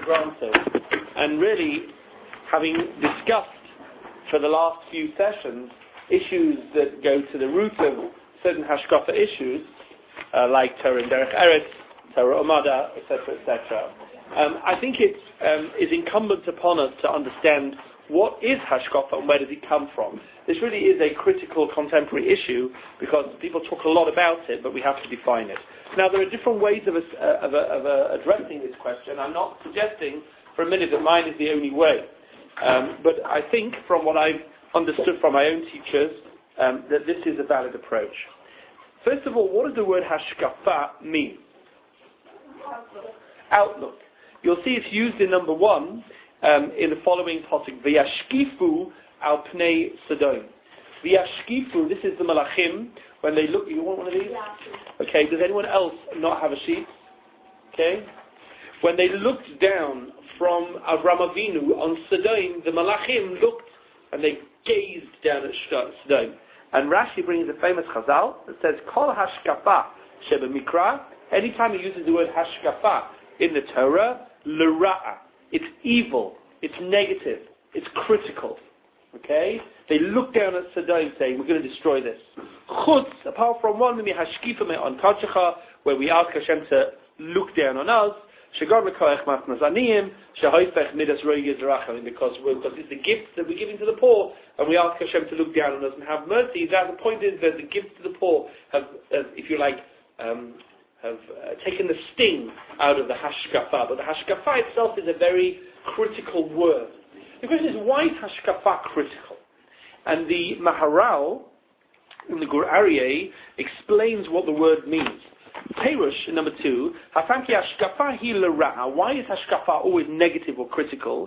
granted. And really, having discussed for the last few sessions issues that go to the root of certain hashkafa issues, like Torah and Derech Eretz, Torah Umada, etc., etc., I think it is incumbent upon us to understand what is hashkafa and where does it come from. This really is a critical contemporary issue because people talk a lot about it, but we have to define it. Now, there are different ways of addressing this question. I'm not suggesting for a minute that mine is the only way. But I think from what I've understood from my own teachers, that this is a valid approach. First of all, what does the word hashkafa mean? Outlook. You'll see it's used in number 1 in the following pasuk, V'yashkifu al pnei Sodom. V'yashkifu, this is the malachim, when they look, you want one of these? Yeah. Okay, does anyone else not have a sheet? Okay. When they looked down from Avraham Avinu on Sodom, the malachim looked and they gazed down at Sodom. And Rashi brings a famous chazal that says, Kol hashkafa sheba mikra, anytime he uses the word hashkafa in the Torah, l'ra'a, it's evil, it's negative, it's critical. Okay? They look down at Sodom saying, we're going to destroy this. Chutz, apart from one, on Kadshecha, where we ask Hashem to look down on us, because it's the gifts that we're giving to the poor, and we ask Hashem to look down on us and have mercy. That the point is that the gifts to the poor have if you like, have taken the sting out of the hashkafa. But the hashkafa itself is a very critical word. The question is, why is hashkafa critical? And the Maharal, in the Gur Aryeh, explains what the word means. Perush, number 2, Hafanki hashkafa hi l'ra'a. Why is hashkafa always negative or critical?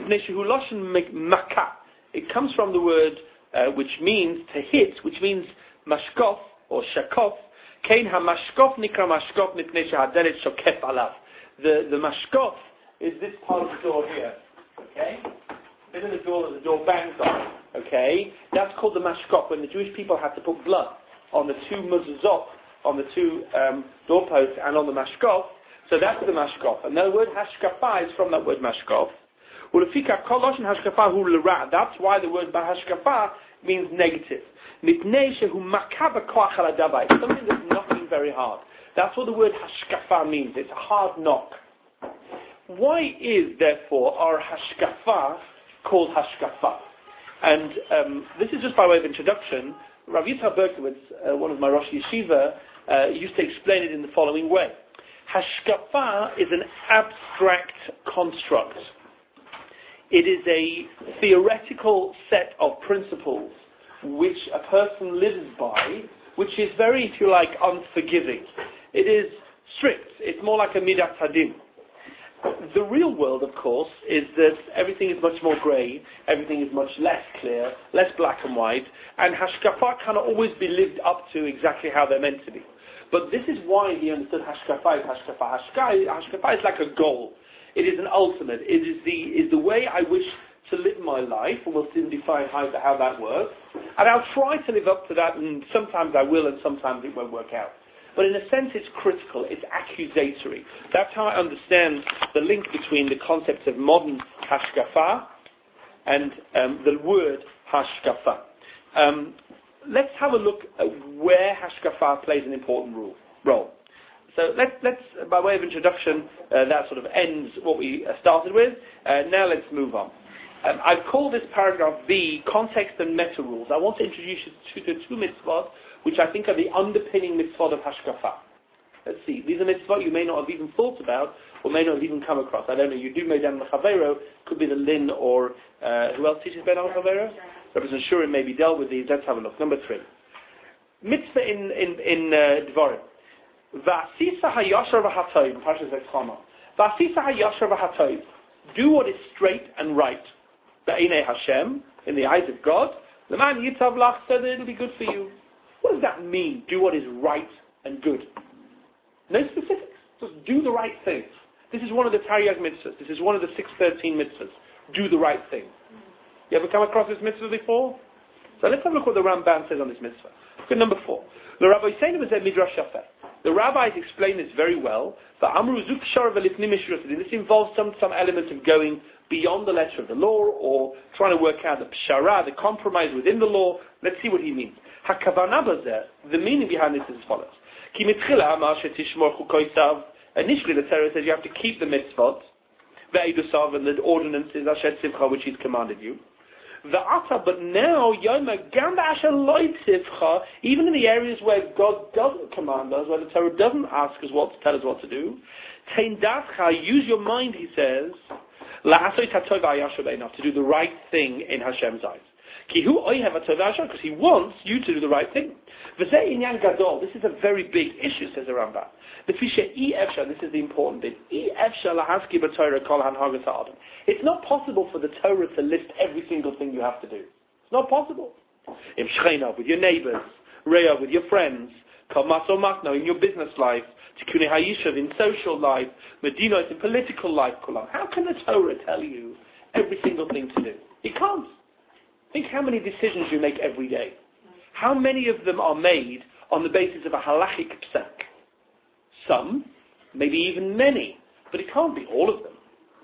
It comes from the word which means to hit, which means mashkof or shakof. Kein ha-mashkof nikra mashkof mipnei shehaderet shokef alav. The mashkof is this part of the door here. Okay? This is the door that the door bangs on. Okay? That's called the mashkof, when the Jewish people had to put blood on the 2 mezuzot, on the 2 doorposts and on the mashkof. So that's the mashkof. And the word hashkafa is from that word mashkof. That's why the word hashkafa means negative. It's something that's knocking very hard. That's what the word hashkafa means. It's a hard knock. Why is, therefore, our hashkafa called hashkafa? And this is just by way of introduction. Rav Yitzhak Berkowitz, one of my Rosh Yeshiva, used to explain it in the following way. Hashkafa is an abstract construct. It is a theoretical set of principles which a person lives by, which is very, if you like, unforgiving. It is strict. It's more like a midat hadin. The real world, of course, is that everything is much more grey, everything is much less clear, less black and white, and hashkafa cannot always be lived up to exactly how they're meant to be. But this is why he understood hashkafa is hashkafa. Hashkafa is like a goal. It is an ultimate. It is the way I wish to live my life, and we'll soon define how that works. And I'll try to live up to that, and sometimes I will, and sometimes it won't work out. But in a sense, it's critical, it's accusatory. That's how I understand the link between the concept of modern hashkafa and the word hashkafa. Let's have a look at where hashkafa plays an important role. So let's by way of introduction, that sort of ends what we started with. Now let's move on. I've called this paragraph B, context and meta rules. I want to introduce you to 2 mitzvot, which I think are the underpinning mitzvot of hashkafa. Let's see. These are mitzvot you may not have even thought about, or may not have even come across. I don't know. You do Medan Chavero, could be the Lin, or who else teaches Medan Chavero? Representative Shurim maybe dealt with these. Let's have a look. Number 3. Mitzvah in Dvarim. V'asisa hayashar v'hatoyv. Parshas Vaytzchama. V'asisa hayashar v'hatoyv. Do what is straight and right. B'einei Hashem, in the eyes of God. L'man yitav lach, so that it'll be good for you. What does that mean? Do what is right and good. No specifics. Just do the right thing. This is one of the Taryag mitzvahs. This is one of the 613 mitzvahs. Do the right thing. You ever come across this mitzvah before? So let's have a look what the Ramban says on this mitzvah. Look at number 4. The Rabbi Yisrael was a midrash yafeh. The rabbis explain this very well. This involves some element of going beyond the letter of the law or trying to work out the pshara, the compromise within the law. Let's see what he means. The meaning behind this is as follows. Initially, the Torah says you have to keep the mitzvot, and the ordinances, which he's commanded you. But now, even in the areas where God doesn't command us, where the Torah doesn't ask us tell us what to do, use your mind, he says, to do the right thing in Hashem's eyes. Because he wants you to do the right thing. This is a very big issue, says the Rambam. This is the important bit. It's not possible for the Torah to list every single thing you have to do. It's not possible. With your neighbors, with your friends, in your business life, in social life, in political life. How can the Torah tell you every single thing to do? It can't. Think how many decisions you make every day. How many of them are made on the basis of a halachic psak? Some, maybe even many, but it can't be all of them.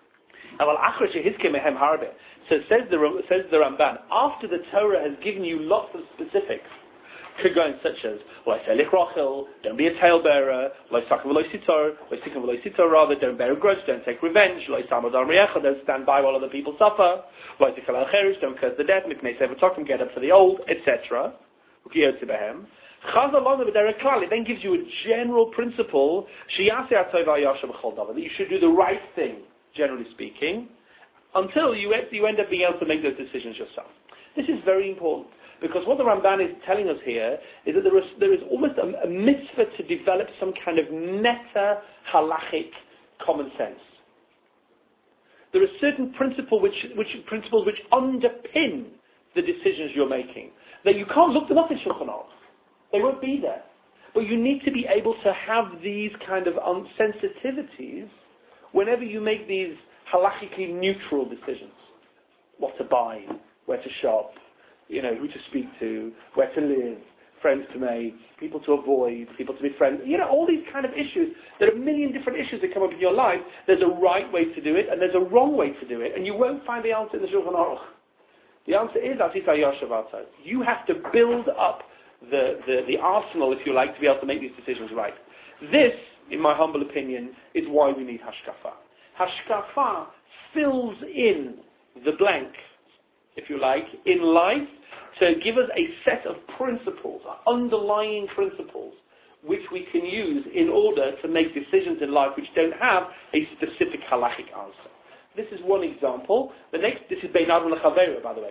So says the Ramban, after the Torah has given you lots of specifics, such as don't be a talebearer, rather, don't bear a grudge, don't take revenge, don't stand by while other people suffer, don't curse the dead, get up for the old, etc. It then gives you a general principle that you should do the right thing, generally speaking, until you end up being able to make those decisions yourself. This is very important, because what the Ramban is telling us here is that there is almost a mitzvah to develop some kind of meta halachic common sense. There are certain principles which underpin the decisions you're making, that you can't look them up in Shulchan Aruch. They won't be there. But you need to be able to have these kind of sensitivities whenever you make these halachically neutral decisions. What to buy, where to shop, who to speak to, where to live, friends to make, people to avoid, people to be friends. All these kind of issues. There are a million different issues that come up in your life. There's a right way to do it, and there's a wrong way to do it, and you won't find the answer in the Shulchan Aruch. The answer is, you have to build up the arsenal, if you like, to be able to make these decisions right. This, in my humble opinion, is why we need hashkafa. Hashkafa fills in the blank, if you like, in life, to give us a set of principles, underlying principles, which we can use in order to make decisions in life which don't have a specific halachic answer. This is one example. The next, this is Bein Adam L'Chaveiro, by the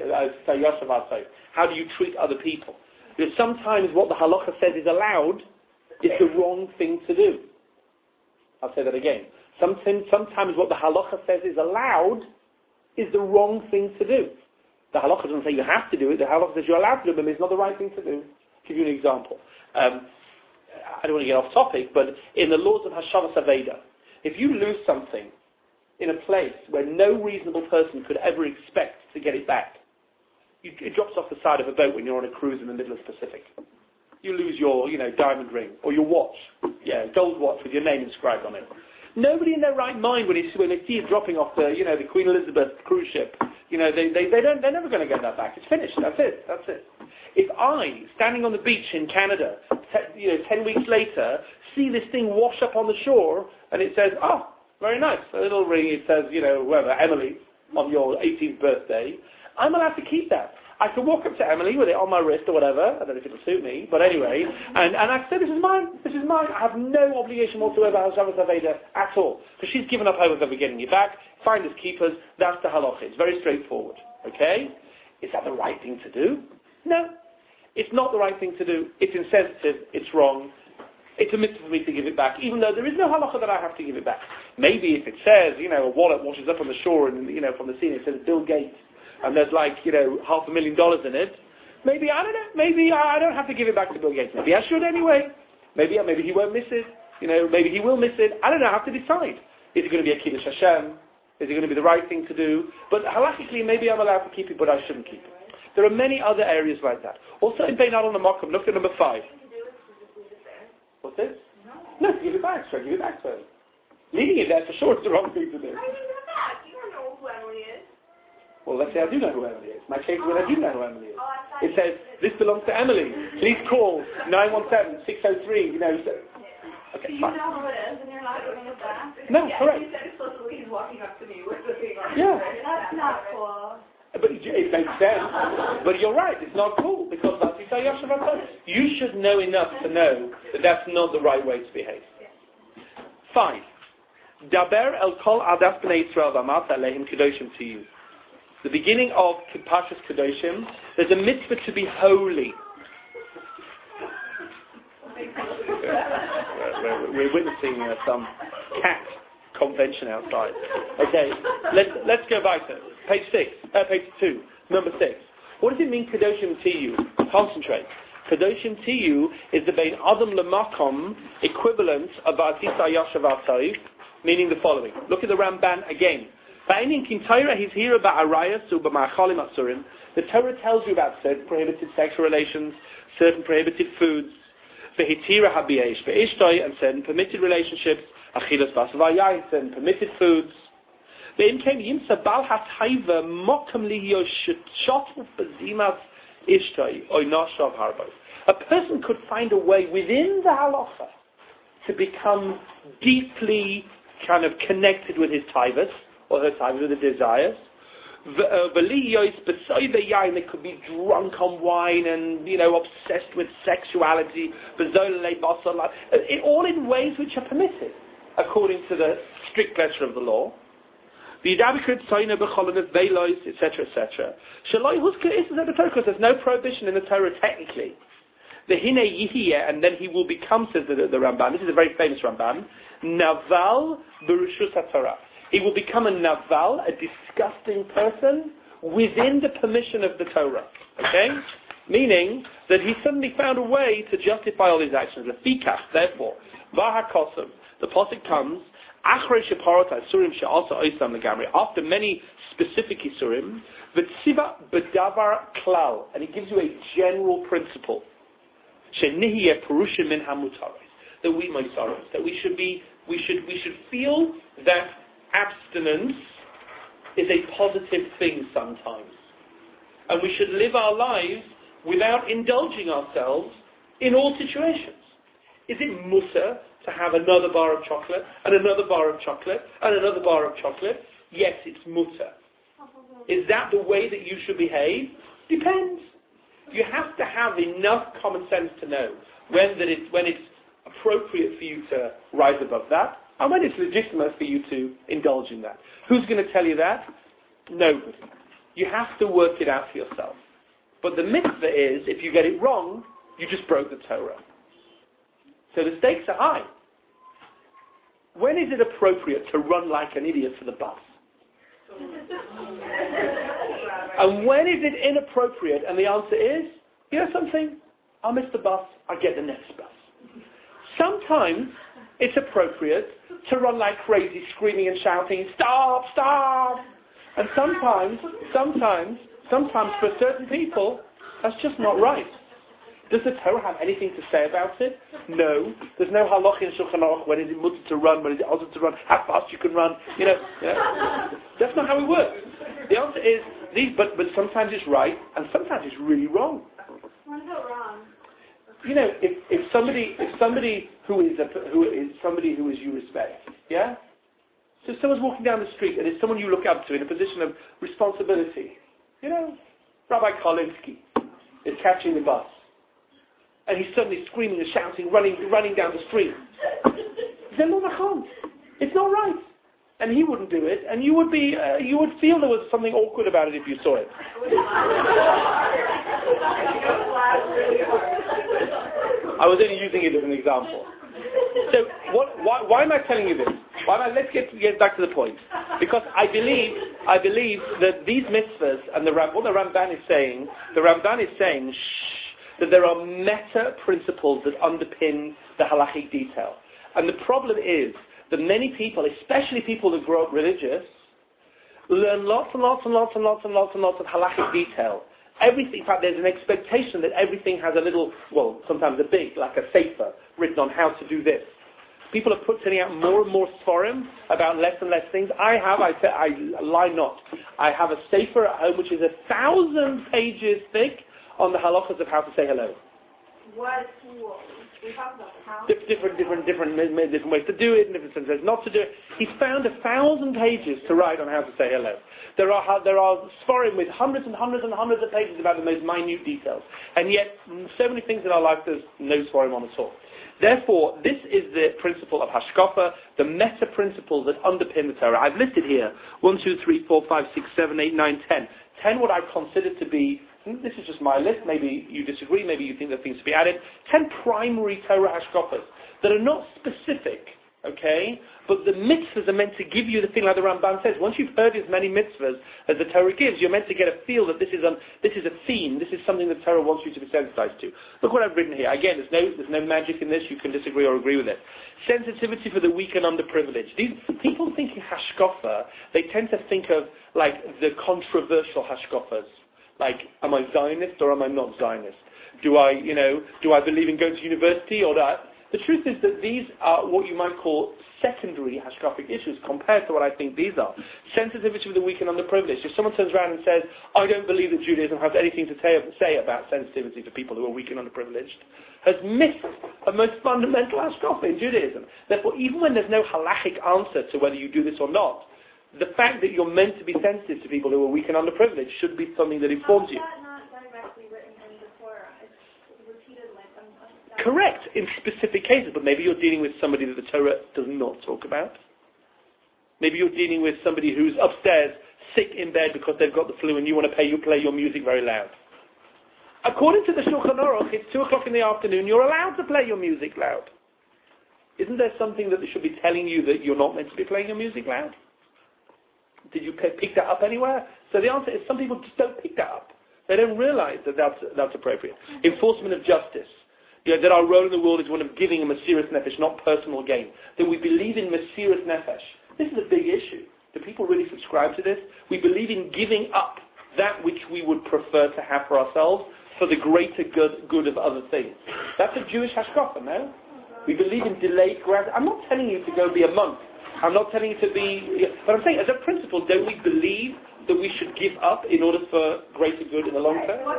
way. How do you treat other people? Because sometimes what the halacha says is allowed is the wrong thing to do. I'll say that again. Sometimes what the halacha says is allowed is the wrong thing to do. The halacha doesn't say you have to do it. The halacha says you're allowed to do it, but it's not the right thing to do. I'll give you an example. I don't want to get off topic, but in the laws of Hashavas Aveda, if you lose something in a place where no reasonable person could ever expect to get it back, it drops off the side of a boat when you're on a cruise in the middle of the Pacific. You lose your, diamond ring, or your watch, gold watch with your name inscribed on it. Nobody in their right mind, when they see it dropping off the Queen Elizabeth cruise ship, they're never going to get that back. It's finished. That's it. If I, standing on the beach in Canada, 10 weeks later, see this thing wash up on the shore, and it says, oh, very nice, a little ring, it says, whoever, Emily, on your 18th birthday, I'm allowed to keep that. I can walk up to Emily with it on my wrist or whatever. I don't know if it'll suit me, but anyway. And I say, this is mine. I have no obligation whatsoever as Shabbos Aveda at all. Because she's given up hope of ever getting it back. Finders keepers. That's the halacha. It's very straightforward. Okay? Is that the right thing to do? No. It's not the right thing to do. It's insensitive. It's wrong. It's a mitzvah for me to give it back, even though there is no halacha that I have to give it back. Maybe if it says, a wallet washes up on the shore and, from the scene, it says Bill Gates, and there's $500,000 in it. Maybe, I don't know, maybe I don't have to give it back to Bill Gates. Maybe I should anyway. Maybe he won't miss it. Maybe he will miss it. I don't know, I have to decide. Is it going to be a Kiddush Hashem? Is it going to be the right thing to do? But halachically, maybe I'm allowed to keep it, but I shouldn't keep it. There are many other areas like that. Also in Bein Adam L'Makom, look at number 5. What's this? No, give it back, sir. Give it back to him. Leaving it there for sure is the wrong thing to do. How do you know that? You don't know who Emily is. Well, let's say I do know who Emily is. My case is when I do know who Emily is. Oh, I thought It says, this belongs to Emily. Please call 917-603, you know. So. Okay, you fine. know who it is, and you're not giving it back? No, yeah, correct. You said explicitly he's walking up to me with the thing on. Yeah. That's not cool. But it makes sense. But you're right, it's not cool, because you should know enough to know that that's not the right way to behave. 5. Daber el kol adas b'nei Yisrael v'amata alehim kedoshim to you. The beginning of Parshas Kedoshim, there's a mitzvah to be holy. We're witnessing some cat convention outside. Okay, let's go back to page 2, number 6. What does it mean, Kedoshim to you? Concentrate. Kedoshim to you is the Bein Adam Lemakom equivalent of Atisa Yashav Atayv, meaning the following. Look at the Ramban again. The Torah tells you about certain prohibited sexual relations, certain prohibited foods, and certain permitted relationships, certain permitted foods. A person could find a way within the halacha to become deeply kind of connected with his taivas, or her taivas, with the desires. They could be drunk on wine and, obsessed with sexuality, all in ways which are permitted, according to the strict letter of the law. Etc., etc. There's no prohibition in the Torah technically. And then he will become, says the Ramban, this is a very famous Ramban, Naval Berushus HaTorah. He will become a Naval, a disgusting person, within the permission of the Torah. Okay? Meaning that he suddenly found a way to justify all his actions. Lefikach, therefore, Vahakosim, the Pasuk comes, after many specific Isurim, V'tziva B'davar Klal, and he gives you a general principle. Shenihiyeh Purushim Min HaMutaros, that we should feel that abstinence is a positive thing sometimes. And we should live our lives without indulging ourselves in all situations. Is it mutter to have another bar of chocolate, and another bar of chocolate, and another bar of chocolate? Yes, it's mutter. Is that the way that you should behave? Depends. You have to have enough common sense to know when it's appropriate for you to rise above that, and when it's legitimate for you to indulge in that. Who's going to tell you that? Nobody. You have to work it out for yourself. But the mitzvah is, if you get it wrong, you just broke the Torah. So the stakes are high. When is it appropriate to run like an idiot for the bus? And when is it inappropriate? And the answer is, you know something? I'll miss the bus, I'll get the next bus. Sometimes it's appropriate to run like crazy, screaming and shouting, stop, stop! And sometimes for certain people, that's just not right. Does the Torah have anything to say about it? No. There's no halach in Shulchan Aruch. When is it mutter to run? When is it also to run? How fast you can run? That's not how it works. The answer is but sometimes it's right, and sometimes it's really wrong. What is it wrong? If somebody who is you respect, yeah. So if someone's walking down the street and it's someone you look up to in a position of responsibility, Rabbi Karlinsky is catching the bus. And he's suddenly screaming and shouting, running down the street. It's not right. And he wouldn't do it, and you would feel there was something awkward about it if you saw it. I was only using it as an example. So why am I telling you this? Let's get back to the point. Because I believe that these mitzvahs and what the Ramban is saying, that there are meta principles that underpin the halachic detail. And the problem is that many people, especially people that grow up religious, learn lots and lots of halachic detail. Everything, in fact, there's an expectation that everything has a little, sometimes a big, like a sefer, written on how to do this. People are putting out more and more Sforim about less and less things. I lie not. I have a sefer at home which is 1,000 pages thick on the halachas of how to say hello. What? We talked about how? Different ways to do it, and different ways not to do it. He's found 1,000 pages to write on how to say hello. There are Sforim with hundreds and hundreds and hundreds of pages about the most minute details. And yet, so many things in our life, there's no Sforim on at all. Therefore, this is the principle of Hashkafa, the meta principles that underpin the Torah. I've listed here 1, 2, 3, 4, 5, 6, 7, 8, 9, 10. 10 what I consider to be, this is just my list, maybe you disagree, maybe you think there are things to be added, 10 primary Torah Hashkafas that are not specific, okay, but the mitzvahs are meant to give you the feeling, like the Ramban says, once you've heard as many mitzvahs as the Torah gives, you're meant to get a feel that this is a theme, this is something the Torah wants you to be sensitized to. Look what I've written here. Again, there's no magic in this, you can disagree or agree with it. Sensitivity for the weak and underprivileged. These people thinking Hashkafa, they tend to think of like the controversial Hashkafas. Like, am I Zionist or am I not Zionist? Do I believe in going to university or that? The truth is that these are what you might call secondary hashkafic issues compared to what I think these are. Sensitivity for the weak and underprivileged. If someone turns around and says, I don't believe that Judaism has anything to say about sensitivity for people who are weak and underprivileged, has missed the most fundamental hashkafa in Judaism. Therefore, even when there's no halachic answer to whether you do this or not, the fact that you're meant to be sensitive to people who are weak and underprivileged should be something that informs you. Correct, in specific cases, but maybe you're dealing with somebody that the Torah does not talk about. Maybe you're dealing with somebody who's upstairs, sick in bed because they've got the flu and you want to play your music very loud. According to the Shulchan Aruch, it's 2 o'clock in the afternoon, you're allowed to play your music loud. Isn't there something that they should be telling you that you're not meant to be playing your music loud? Did you pick that up anywhere? So the answer is some people just don't pick that up. They don't realize that that's appropriate. Enforcement of justice. That our role in the world is one of giving a Mesiras Nefesh, not personal gain. That we believe in Mesiras Nefesh. This is a big issue. Do people really subscribe to this? We believe in giving up that which we would prefer to have for ourselves for the greater good of other things. That's a Jewish hashkafa, no? We believe in delayed gratification. I'm not telling you to go be a monk. I'm not telling you to be... But I'm saying, as a principle, don't we believe that we should give up in order for greater good in the long term?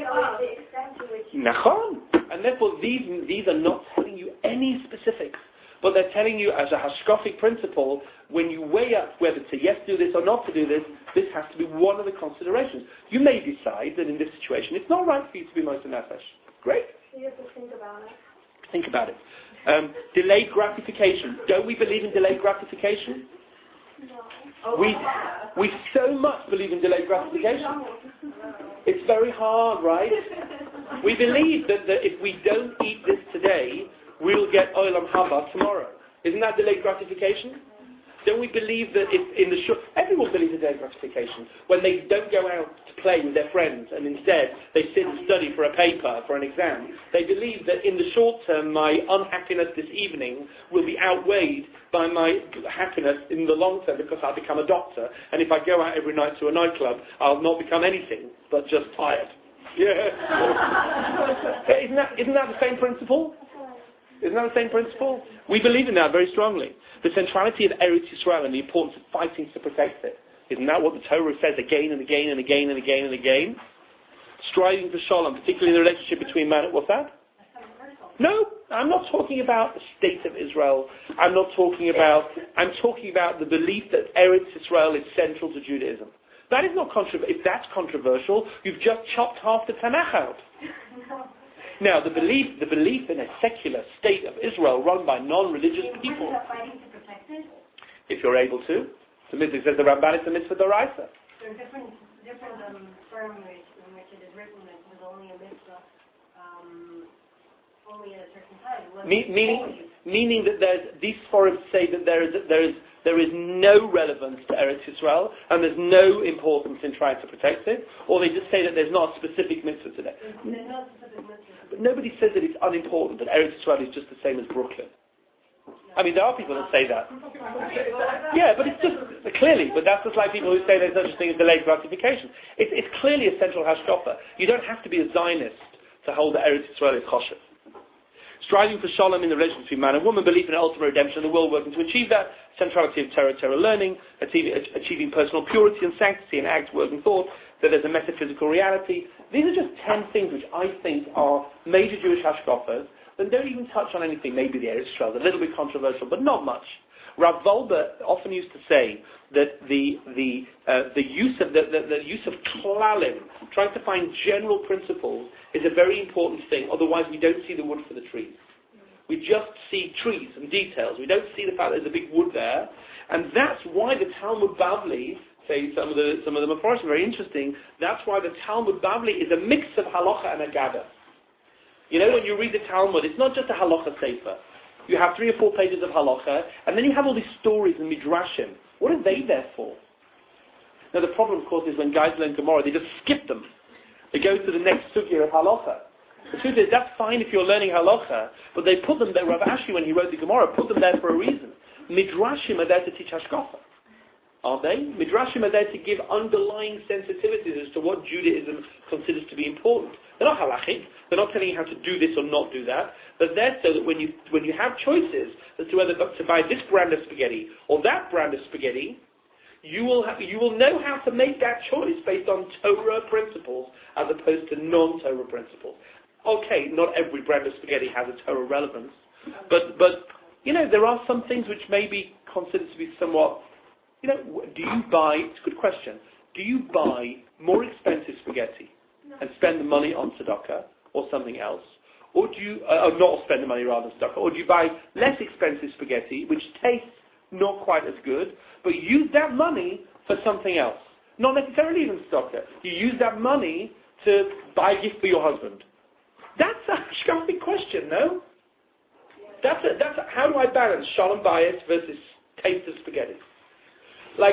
Nachon. And therefore, these are not telling you any specifics, but they're telling you as a hashkafic principle, when you weigh up whether to yes do this or not to do this, this has to be one of the considerations. You may decide that in this situation, it's not right for you to be Moshe Nefesh. Great. So you have to think about it. Think about it. Delayed gratification. Don't we believe in delayed gratification? No. We so much believe in delayed gratification. It's very hard, right? We believe that if we don't eat this today, we'll get Olam Haba tomorrow. Isn't that delayed gratification? Don't we believe that everyone believes in delayed gratification. When they don't go out to play with their friends and instead they sit and study for a paper, for an exam, they believe that in the short term my unhappiness this evening will be outweighed by my happiness in the long term because I'll become a doctor, and if I go out every night to a nightclub, I'll not become anything but just tired. Yeah. Isn't that the same principle? Isn't that the same principle? We believe in that very strongly. The centrality of Eretz Yisrael and the importance of fighting to protect it. Isn't that what the Torah says again and again and again and again and again? Striving for Shalom, particularly in the relationship between man and... What's that? No, I'm not talking about the state of Israel. I'm talking about the belief that Eretz Yisrael is central to Judaism. That is not controversial. If that's controversial, you've just chopped half the Tanakh out. Now, the belief in a secular state of Israel run by non-religious people. If you're able to. The mitzvah says the Ramban is a mitzvah d'oraisa. There are different firms in which it is written that it was only a mitzvah only at a certain time. Meaning that these forums say that there is no relevance to Eretz Yisrael and there's no importance in trying to protect it, or they just say that there's not a specific mitzvah today. There's no specific mitzvah. But nobody says that it's unimportant, that Eretz Yisrael is just the same as Brooklyn. I mean, there are people that say that. Yeah, but it's just, clearly, but that's just like people who say there's no such thing as delayed gratification. It's clearly a central hashkafa. You don't have to be a Zionist to hold that Eretz Yisrael is choshev. striving for shalom in the relationship between man and woman, belief in ultimate redemption of the world, working to achieve that, centrality of Torah learning, achieving personal purity and sanctity in act, word and thought, that there's a metaphysical reality. These are just 10 things which I think are major Jewish hashkafas that don't even touch on anything. Maybe the Eretz Yisrael is a little bit controversial, but not much. Rav Wolbe often used to say that the use of klalim, trying to find general principles, is a very important thing. Otherwise, we don't see the wood for the trees. We just see trees and details. We don't see the fact that there's a big wood there, and that's why the Talmud Bavli, say some of the Mefarshim, very interesting. That's why the Talmud Bavli is a mix of halacha and agada. You know, when you read the Talmud, it's not just a halacha sefer. You have 3 or 4 pages of halacha, and then you have all these stories and midrashim. What are they there for? Now, the problem, of course, is when guys learn Gemara, they just skip them. They go to the next sugya of halacha. The truth is, that's fine if you're learning halacha, but they put them there. Rav Ashi, when he wrote the Gemara, put them there for a reason. Midrashim are there to teach hashkafa. Aren't they? Midrashim are there to give underlying sensitivities as to what Judaism considers to be important. They're not halachic. They're not telling you how to do this or not do that. They're there so that when you have choices as to whether to buy this brand of spaghetti or that brand of spaghetti, you will know how to make that choice based on Torah principles as opposed to non-Torah principles. Okay, not every brand of spaghetti has a Torah relevance, but you know, there are some things which may be considered to be somewhat. You know, do you buy? It's a good question. Do you buy more expensive spaghetti and spend the money on tzedakah or something else, or do you not spend the money rather than tzedakah, or do you buy less expensive spaghetti which tastes not quite as good, but use that money for something else? Not necessarily even tzedakah. You use that money to buy a gift for your husband. That's a shkafic question, no? That's how do I balance shalom bayis versus taste of spaghetti? Like,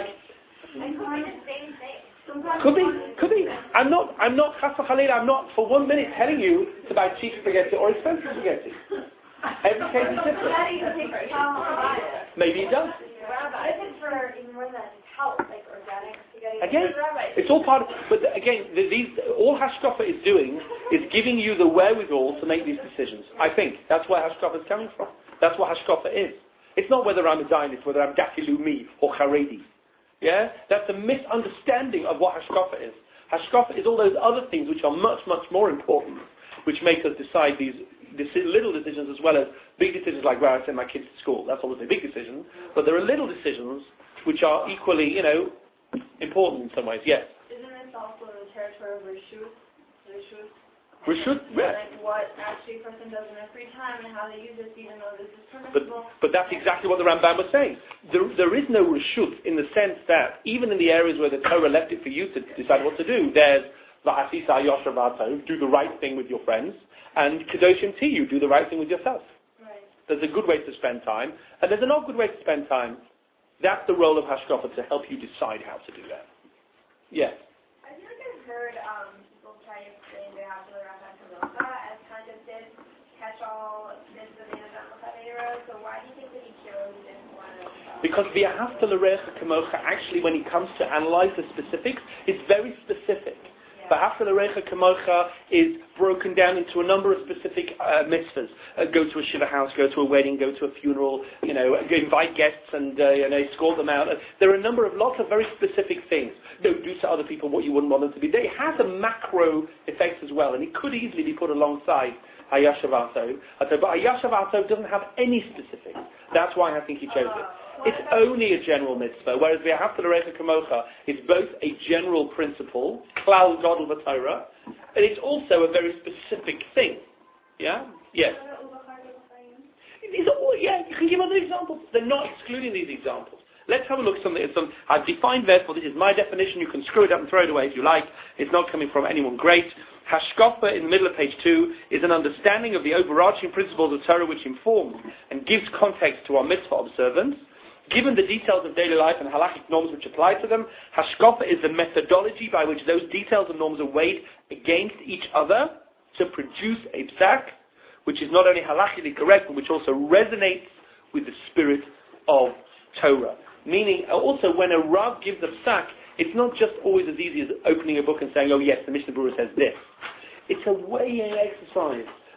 could be. I'm not chas v'chalila, I'm not for 1 minute telling you to buy cheap spaghetti or expensive spaghetti. Every case is different. Maybe it does. Again, it's all part of, but again, all hashkafa is doing is giving you the wherewithal to make these decisions. I think that's where hashkafa is coming from. That's what hashkafa is. It's not whether I'm a Zionist, whether I'm Dati-Lumi or Haredi. Yeah? That's a misunderstanding of what hashkafa is. Hashkafa is all those other things which are much, much more important, which make us decide these little decisions as well as big decisions like where I send my kids to school. That's obviously a big decision. But there are little decisions which are equally, you know, important in some ways. Yes? Isn't this also the territory of Rishut? Rishut, yeah. Like what actually a person does in their free time and how they use it, even though this is permissible. But that's exactly what the Rambam was saying. There is no Rishut in the sense that even in the areas where the Torah left it for you to decide what to do, there's V'asisa Yoshavato, do the right thing with your friends, and Kedoshim Tiyu, do the right thing with yourself. Right. There's a good way to spend time, and there's a not good way to spend time. That's the role of Hashkafa, to help you decide how to do that. Yes? I feel like I've heard people try to explain the Hashkafa as kind of this catch-all mitzvah in the so why do you think that he chose this one? Because V'ahavta l'recha kamocha, actually when he comes to analyze the specifics, it's very specific. V'ahavta l'recha kamocha is broken down into a number of specific mitzvahs. Go to a shiva house, go to a wedding, go to a funeral, you know, invite guests and escort them out. There are lots of very specific things. Don't do to other people what you wouldn't want them to be. It has a macro effect as well, and it could easily be put alongside Hayashavato. But Hayashavato doesn't have any specifics. That's why I think he chose it. It's only a general mitzvah, whereas V'ahavta l'recha kamocha is both a general principle, klal gadol v'torah, and it's also a very specific thing. Yeah? Yes. These are all, yeah, you can give other examples. They're not excluding these examples. Let's have a look at something. I've defined therefore, this is my definition. You can screw it up and throw it away if you like. It's not coming from anyone great. Hashkafa in the middle of page 2 is an understanding of the overarching principles of Torah which informs and gives context to our mitzvah observance. Given the details of daily life and halachic norms which apply to them, Hashkafa is the methodology by which those details and norms are weighed against each other to produce a psak, which is not only halachically correct, but which also resonates with the spirit of Torah. Meaning, also when a Rav gives a psak, it's not just always as easy as opening a book and saying, oh yes, the Mishnah Berurah says this. It's a weighing exercise.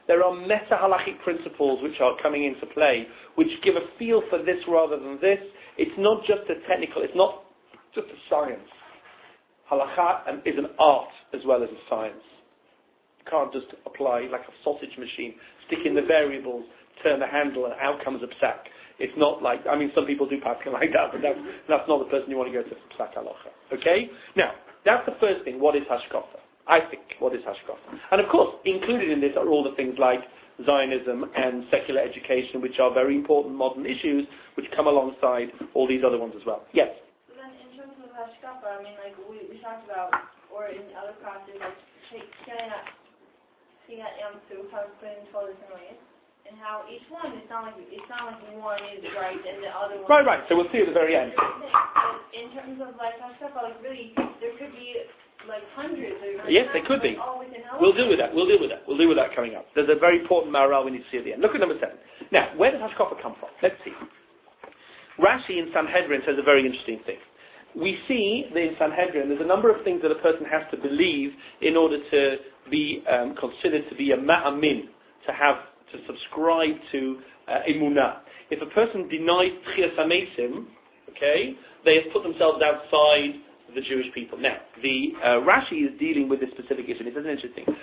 There are meta-halachic principles which are coming into play, which give a feel for this rather than this. It's not just a technical, it's not just a science. Halakha is an art as well as a science. You can't just apply like a sausage machine, stick in the variables, turn the handle, and out comes a psak. It's not like, some people do paskin like that, but that's not the person you want to go to psak halacha. Okay? Now, that's the first thing. What is hashkafa? I think, what is hashkafa? And of course, included in this are all the things like Zionism and secular education, which are very important modern issues, which come alongside all these other ones as well. Yes? So then in terms of hashkafa, we talked about, or in other classes, getting that to how to put in 12 different ways. And how each one, it's not like one is right and the other one... Right. So we'll see at the very end. But in terms of hashkafa, really, there could be hundreds. Yes, there could be. We'll deal with that. We'll deal with that coming up. There's a very important maral we need to see at the end. Look at number 7. Now, where does hashkafa come from? Let's see. Rashi in Sanhedrin says a very interesting thing. We see that in Sanhedrin there's a number of things that a person has to believe in order to be considered to be a ma'amin, to subscribe to emunah. If a person denies Tchias HaMeisim, okay, they have put themselves outside the Jewish people. Now, the Rashi is dealing with this specific issue. This is an interesting thing.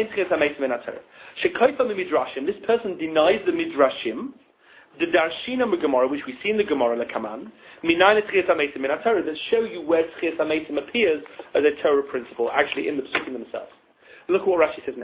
This person denies the Midrashim, the Darshina Gemara, which we see in the Gemara Lekaman, that show you where Tchias HaMeisim appears as a Torah principle, actually in the Psukim themselves. Look what Rashi says now.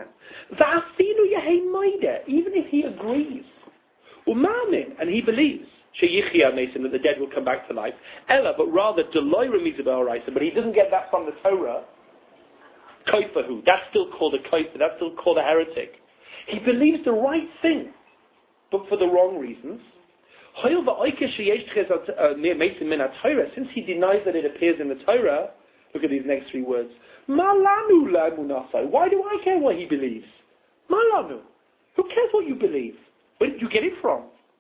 Even if he agrees, and he believes that the dead will come back to life, but rather but he doesn't get that from the Torah, that's still called a kaifa, that's still called a heretic. He believes the right thing, but for the wrong reasons. Since he denies that it appears in the Torah, look at these next 3 words. Why do I care what he believes? Malanu. Who cares what you believe? Where did you get it from?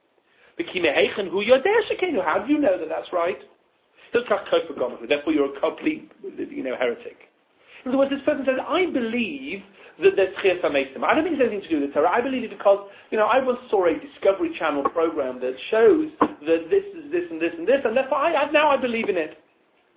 How do you know that that's right? Therefore you're a complete, heretic. In other words, this person says, I believe that there's Tchias HaMeisim. I don't think it has anything to do with the Torah. I believe it because, I once saw a Discovery Channel program that shows that this is this and this and this, and therefore now I believe in it.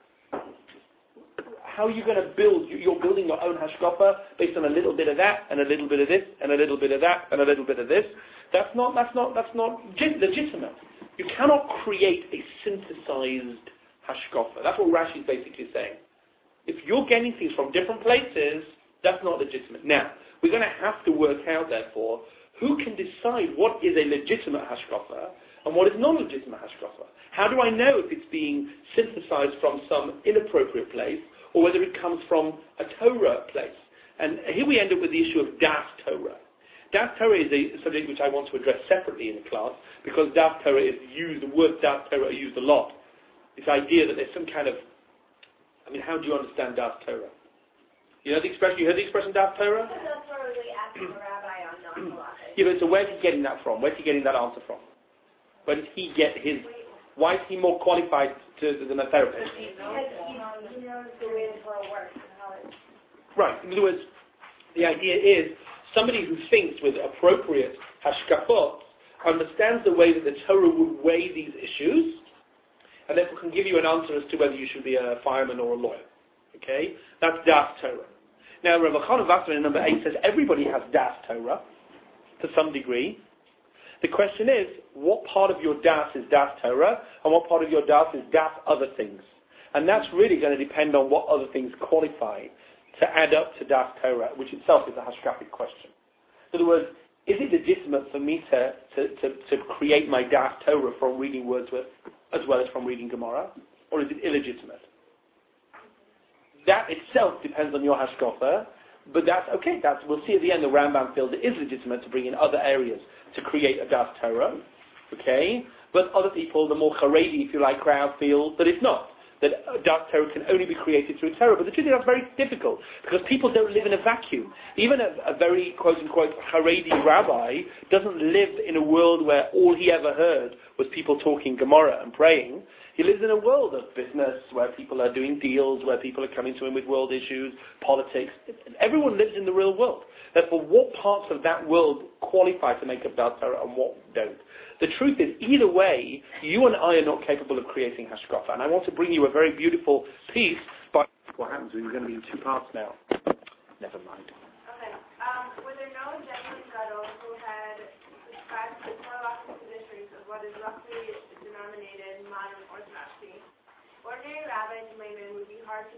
How are you going to build? You're building your own hashkafa based on a little bit of that, and a little bit of this, and a little bit of that, and a little bit of this. That's not legitimate. You cannot create a synthesized hashkafa. That's what Rashi is basically saying. If you're getting things from different places, that's not legitimate. Now, we're going to have to work out, therefore, who can decide what is a legitimate hashkafa and what is non-legitimate hashkafa. How do I know if it's being synthesized from some inappropriate place or whether it comes from a Torah place? And here we end up with the issue of Das Torah. Das Torah is a subject which I want to address separately in the class because Das Torah is used, the word Das Torah are used a lot. This idea that there's some kind of, how do you understand Das Torah? You heard the expression Das Torah? That's probably asking a rabbi on non-halachic. Yeah, but so where's he getting that from? Where's he getting that answer from? Where does he get his... Why is he more qualified than a therapist? Because he knows the way the world works and how it... Right. In other words, the idea is somebody who thinks with appropriate hashkafot understands the way that the Torah would weigh these issues and therefore can give you an answer as to whether you should be a fireman or a lawyer. Okay? That's Das Torah. Now, Rav Chanan Wasserman in number 8 says everybody has Das Torah to some degree. The question is, what part of your Das is Das Torah and what part of your Das is Das other things? And that's really going to depend on what other things qualify to add up to Das Torah, which itself is a hashkafic question. In other words, is it legitimate for me to create my Das Torah from reading Wordsworth as well as from reading Gemara? Or is it illegitimate? That itself depends on your hashkafa, but that's okay. We'll see at the end the Rambam feels it is legitimate to bring in other areas to create a Das Torah, okay? But other people, the more Haredi, if you like, crowd, feel that it's not. That Das Torah can only be created through Torah. But the truth is that's very difficult because people don't live in a vacuum. Even a very quote-unquote Haredi rabbi doesn't live in a world where all he ever heard was people talking Gemara and praying. He lives in a world of business where people are doing deals, where people are coming to him with world issues, politics. Everyone lives in the real world. Therefore, what parts of that world qualify to make up Dal Torah and what don't? The truth is, either way, you and I are not capable of creating hashkafa. And I want to bring you a very beautiful piece by... What happens? We're going to be in 2 parts now. Never mind. Okay. Were there no genuine gadol who had subscribed to Orthodox traditions of what is roughly denominated modern orthodoxy? Ordinary rabbis and laymen would be hard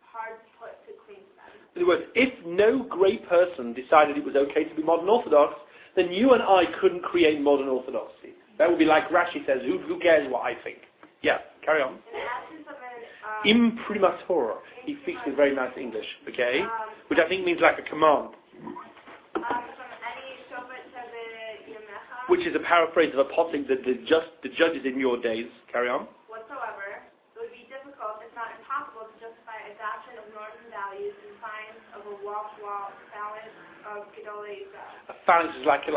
put to clean them. In other words, if no great person decided it was okay to be modern orthodox, then you and I couldn't create modern orthodoxy. That would be like Rashi says, who cares what I think? Yeah, carry on. In the absence of an... Imprimatur. He speaks with very nice English, okay? Which I think means like a command. From any shofet to the Which is a paraphrase of a posting that the judges in your days. Carry on. whatsoever, it would be difficult, if not impossible, to justify adoption of norms and values and signs of a wall-to-wall balance of Gedolei Yisrael. A phalanx is like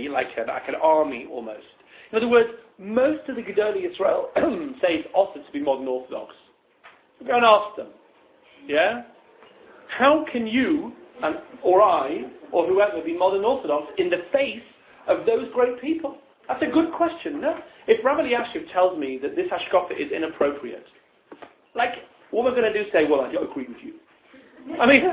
an army almost. In other words, most of the Gedolei Yisrael say it's also to be modern Orthodox. Go and ask them. Yeah? How can you, or I, or whoever, be modern Orthodox in the face of those great people? That's a good question, no? If Rabbi Elyashiv tells me that this hashkafa is inappropriate, like, what am I going to do? Say, well, I don't agree with you. I mean,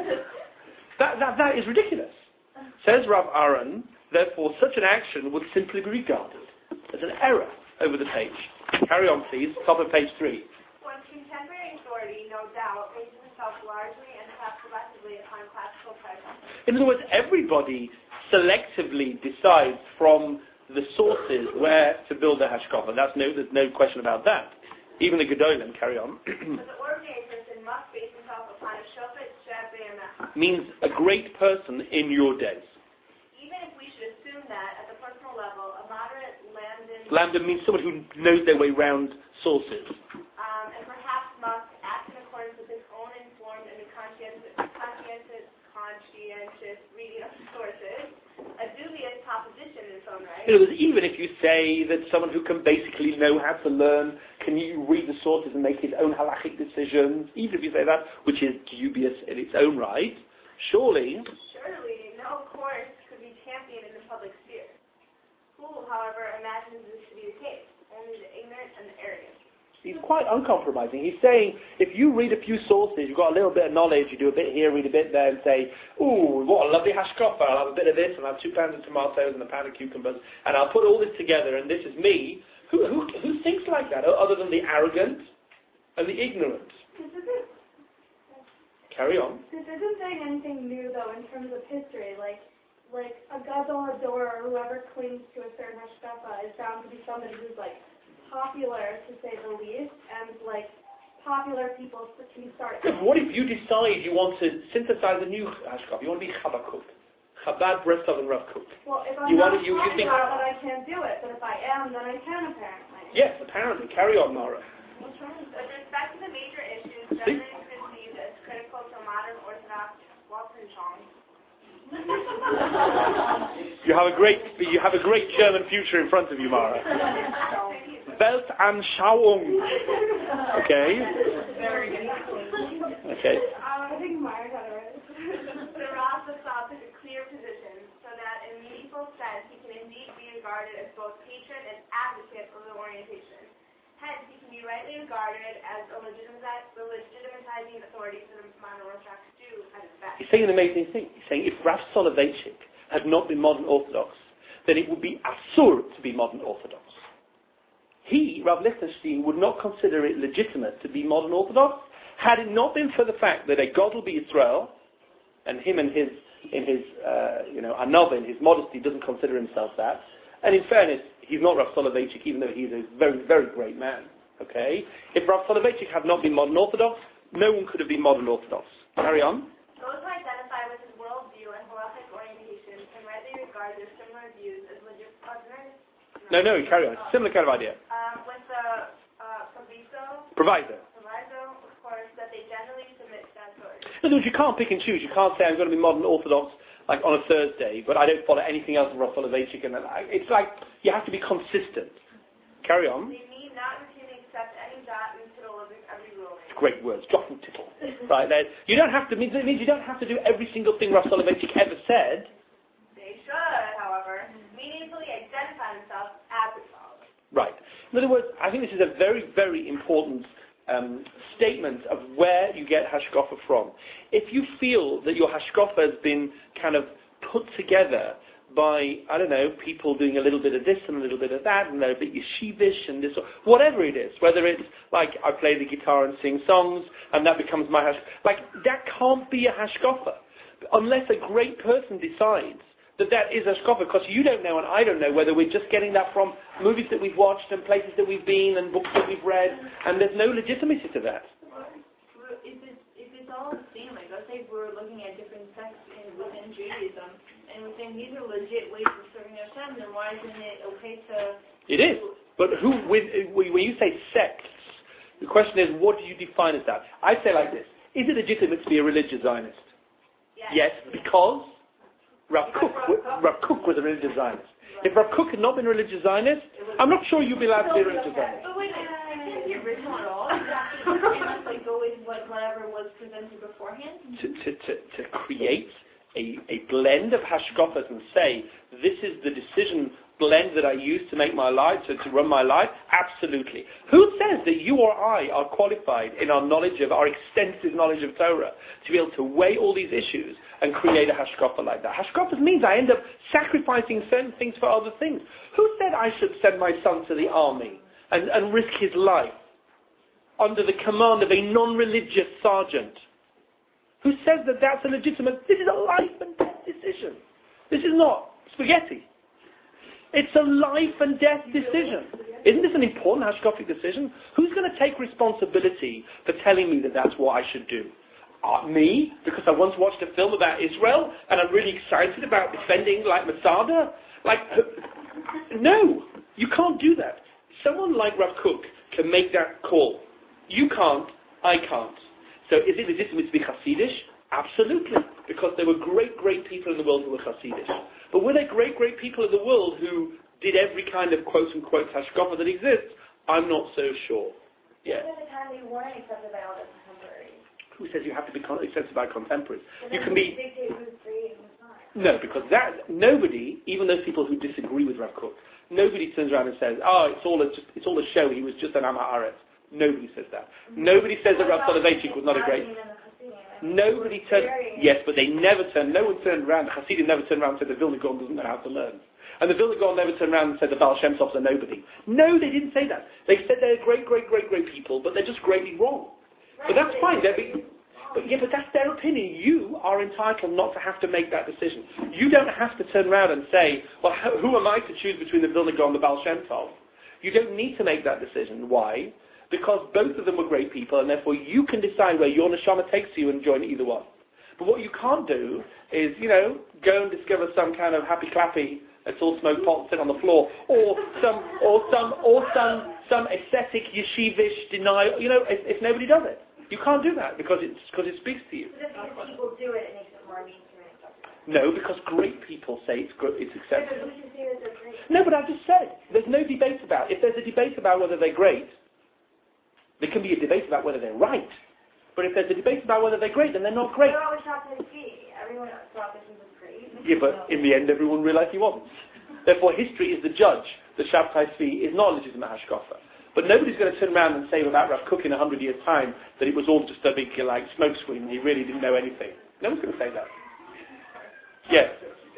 that is ridiculous. Says Rav Aaron, therefore, such an action would simply be regarded as an error over the page. Carry on, please. Top of page 3. One's contemporary authority, no doubt, bases itself largely and perhaps selectively upon classical prejudice. In other words, everybody selectively decides from the sources where to build their hashkafa. There's no question about that. Even the Gedolim, carry on. But the ordinary person must base himself upon a shofet sheb be'emet. Means a great person in your days. Even if we should assume that, at the personal level, a moderate Lambda means someone who knows their way around sources. And perhaps must act in accordance with his own informed and conscientious reading of sources, a dubious proposition in its own right. In other words, even if you say that someone who can basically know how to learn, can you read the sources and make his own halachic decisions, even if you say that, which is dubious in its own right, surely no course could be championed in the public sphere. Who, however, imagines this to be the case? Only the ignorant and the arrogant. He's quite uncompromising. He's saying, if you read a few sources, you've got a little bit of knowledge, you do a bit here, read a bit there, and say, ooh, what a lovely hashkafa, I'll have a bit of this, and I'll have 2 pounds of tomatoes and a pound of cucumbers, and I'll put all this together, and this is me. Who thinks like that, other than the arrogant and the ignorant? Carry on. This isn't saying anything new, though, in terms of history. Like a gadol ador or whoever clings to a certain hashkafa is found to be somebody who's, like, popular, to say the least, and, like, popular people can start... What if you decide you want to synthesize a new hashkafa? You want to be Chabad Chabad, Breslov, and Rav Kook. Well, if I'm not popular, then I can't do it, but if I am, then I can, apparently. Yes, apparently. Carry on, Mara. With respect to the major issues generally perceived as critical to modern Orthodox Weltanschauung. You have a great German future in front of you, Mara. Weltanschauung. Okay. Okay. I think Mara got it right. The Rasa took a clear position so that in meaningful sense he can indeed be regarded as both patron and advocate of the orientation. Hence, he can be rightly regarded as a legitimizing authority for the modern Orthodox Jew at its best. He's saying an amazing thing. He's saying if Rav Soloveitchik had not been modern Orthodox, then it would be asur to be modern Orthodox. He, Rav Lichtenstein, would not consider it legitimate to be modern Orthodox had it not been for the fact that a God will be Israel, and him in his anova, in his modesty, doesn't consider himself that. And in fairness, he's not Rav Soloveitchik, even though he's a very, very great man. Okay? If Rav Soloveitchik had not been modern Orthodox, no one could have been modern Orthodox. Carry on. Those who identify with his worldview and halachic orientation can rightly regard their similar views as legitimate. No, carry on. It's a similar kind of idea. With the Proviso. Of course, that they generally submit to that authority. In other words, you can't pick and choose. You can't say I'm going to be modern Orthodox like on a Thursday, but I don't follow anything else of Rav Soloveitchik. And it's like you have to be consistent. Carry on. They need not routinely accept any jot and tittle of every ruling. Great words, jot and tittle. Right there. You don't have to. It means you don't have to do every single thing Rav Soloveitchik ever said. They should, however, meaningfully identify themselves as a follower. Right. In other words, I think this is a very, very important statement of where you get hashkafa from. If you feel that your hashkafa has been kind of put together by, I don't know, people doing a little bit of this and a little bit of that, and they're a bit yeshivish and this, or whatever it is, whether it's like I play the guitar and sing songs, and that becomes my hashkafa. Like, that can't be a hashkafa, unless a great person decides that is hashkafa, because you don't know and I don't know whether we're just getting that from movies that we've watched and places that we've been and books that we've read, and there's no legitimacy to that. If it's all the same, like let's say we're looking at different sects within Judaism, and we're saying these are legit ways of serving Hashem, then why isn't it okay to... It is. But when you say sects, the question is, what do you define as that? I say like this. Is it legitimate to be a religious Zionist? Yes, because Rav Kook was a religious Zionist. If Rav Kook had not been a religious Zionist, I'm not sure you'd be allowed to be a religious Zionist. But wait, I can't be original at all. It's like go with whatever was presented beforehand. To create a blend of hashkafas and say, this is the decision blend that I use to make my life, to run my life? Absolutely. Who says that you or I are qualified in our extensive knowledge of Torah to be able to weigh all these issues and create a hashkafa like that? Hashkafa means I end up sacrificing certain things for other things. Who said I should send my son to the army and risk his life under the command of a non-religious sergeant? Who says that that's a legitimate... This is a life and death decision. This is not spaghetti. It's a life and death decision. Isn't this an important hashkafic decision? Who's going to take responsibility for telling me that that's what I should do? Me? Because I once watched a film about Israel and I'm really excited about defending like Masada? No, you can't do that. Someone like Rav Kook can make that call. You can't, I can't. So is it legitimate to be Hasidish? Absolutely. Because there were great, great people in the world who were Hasidish. But were there great, great people in the world who did every kind of quote-unquote hashkafa that exists? I'm not so sure. Yeah. At the time they weren't accepted by all the contemporaries. Who says you have to be accepted by contemporaries? But You can be... dictate who's free and who's not. No, because nobody, even those people who disagree with Rav Kook, nobody turns around and says, it's all a show, he was just an Am Haaretz. Nobody says that. Nobody says that Rav Soloveitchik was not a great... Nobody turned... Yes, but no one turned around, the Hasidim never turned around and said the Vilna Gaon doesn't know how to learn. And the Vilna Gaon never turned around and said the Baal Shem Tovs are nobody. No, they didn't say that. They said they're great, great, great, great people, but they're just greatly wrong. But that's fine. But that's their opinion. You are entitled not to have to make that decision. You don't have to turn around and say, well, who am I to choose between the Vilna Gaon and the Baal Shem Tov? You don't need to make that decision. Why? Because both of them were great people, and therefore you can decide where your neshama takes you and join either one. But what you can't do is, go and discover some kind of happy clappy, let's all smoke pot and sit on the floor, or some ascetic yeshivish denial. If nobody does it, you can't do that because it speaks to you. But if people do it makes it more mainstream. No, because great people say it's acceptable. No, but I just said there's no debate about it. If there's a debate about whether they're great, there can be a debate about whether they're right. But if there's a debate about whether they're great, then they're not great. They're always Shabtai Tzvi. Everyone thought this was great. Yeah, but in the end, everyone realized he wasn't. Therefore, history is the judge that Shabtai Tzvi is not a legitimate hashkafa. But nobody's going to turn around and say about Rav Kook in 100 years' time that it was all just a big smokescreen and he really didn't know anything. No one's going to say that. Yes.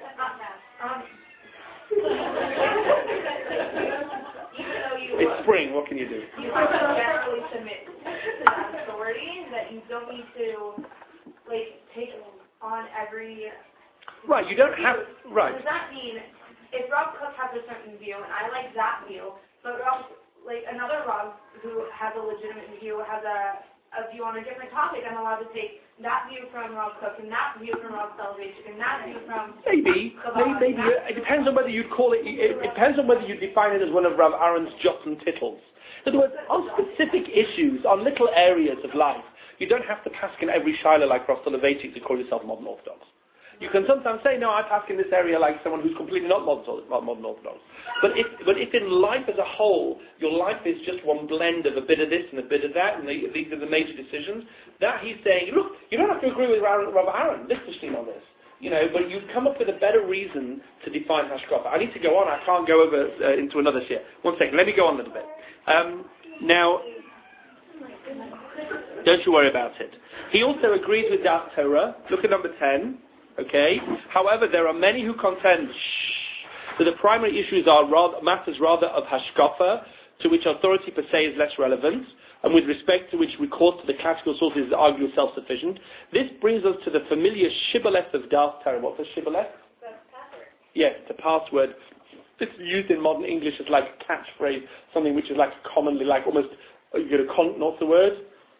It's spring, what can you do? You have to generally submit to that authority, that you don't need to, take on every... Right, you don't have... Right. Does that mean, if Rav Kook has a certain view, and I like that view, but another Rav who has a legitimate view, has a view on a different topic, I'm allowed to take that view from Rav Kook, and that view from Rav Soloveitchik, and that view from... Maybe. It depends on whether you'd call it... It depends on whether you define it as one of Rav Aaron's jots and tittles. In other words, on specific issues, on little areas of life, you don't have to pass in every shiloh like Rav Soloveitchik to call yourself modern Orthodox. You can sometimes say, no, I pass in this area like someone who's completely not modern Orthodox. But if in life as a whole, your life is just one blend of a bit of this and a bit of that, and these are the major decisions, that he's saying, look, you don't have to agree with Rabbi Aaron, listen on this. But you've come up with a better reason to define hashkafa. I need to go on. I can't go over into another share. 1 second. Let me go on a little bit. Now, don't you worry about it. He also agrees with Das Torah. Look at number 10. Okay. However, there are many who contend that the primary issues are matters rather of hashkafa, to which authority per se is less relevant, and with respect to which recourse to the classical sources is arguably self-sufficient. This brings us to the familiar shibboleth of Das Torah. What's a shibboleth? That's password. Yes, it's a password. It's used in modern English as like a catchphrase, something which is like commonly like almost, what's the word?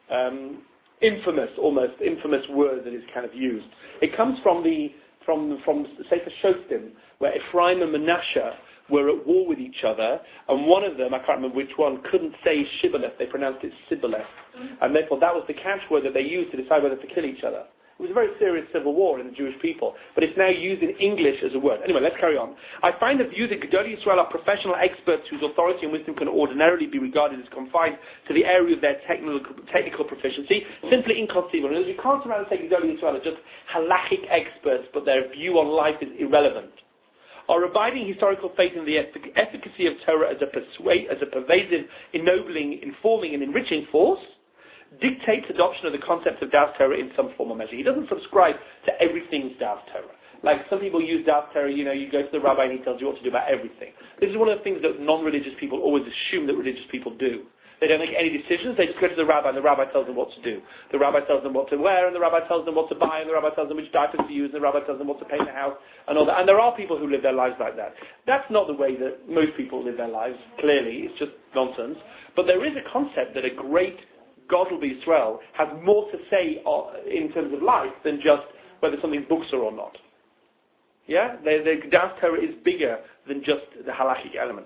Infamous word that is kind of used. It comes from Sefer Shoftim, where Ephraim and Manasseh were at war with each other, and one of them, I can't remember which one, couldn't say shibboleth, they pronounced it sibboleth, and therefore that was the catchword that they used to decide whether to kill each other. It was a very serious civil war in the Jewish people, but it's now used in English as a word. Anyway, let's carry on. I find the view that Gedolei Yisrael are professional experts whose authority and wisdom can ordinarily be regarded as confined to the area of their technical proficiency simply inconceivable. You can't surround and say Gedolei Yisrael are just halachic experts, but their view on life is irrelevant. Our abiding historical faith in the efficacy of Torah as a pervasive, ennobling, informing, and enriching force dictates adoption of the concept of Das Torah in some form or measure. He doesn't subscribe to everything's Das Torah. Like some people use Das Torah, you go to the rabbi and he tells you what to do about everything. This is one of the things that non-religious people always assume that religious people do. They don't make any decisions, they just go to the rabbi and the rabbi tells them what to do. The rabbi tells them what to wear, and the rabbi tells them what to buy, and the rabbi tells them which diapers to use, and the rabbi tells them what to paint the house, and all that. And there are people who live their lives like that. That's not the way that most people live their lives, clearly. It's just nonsense. But there is a concept that a great Gadol B'Yisrael has more to say in terms of life than just whether something's bukser or not. Yeah? The Das Torah is bigger than just the halachic elements.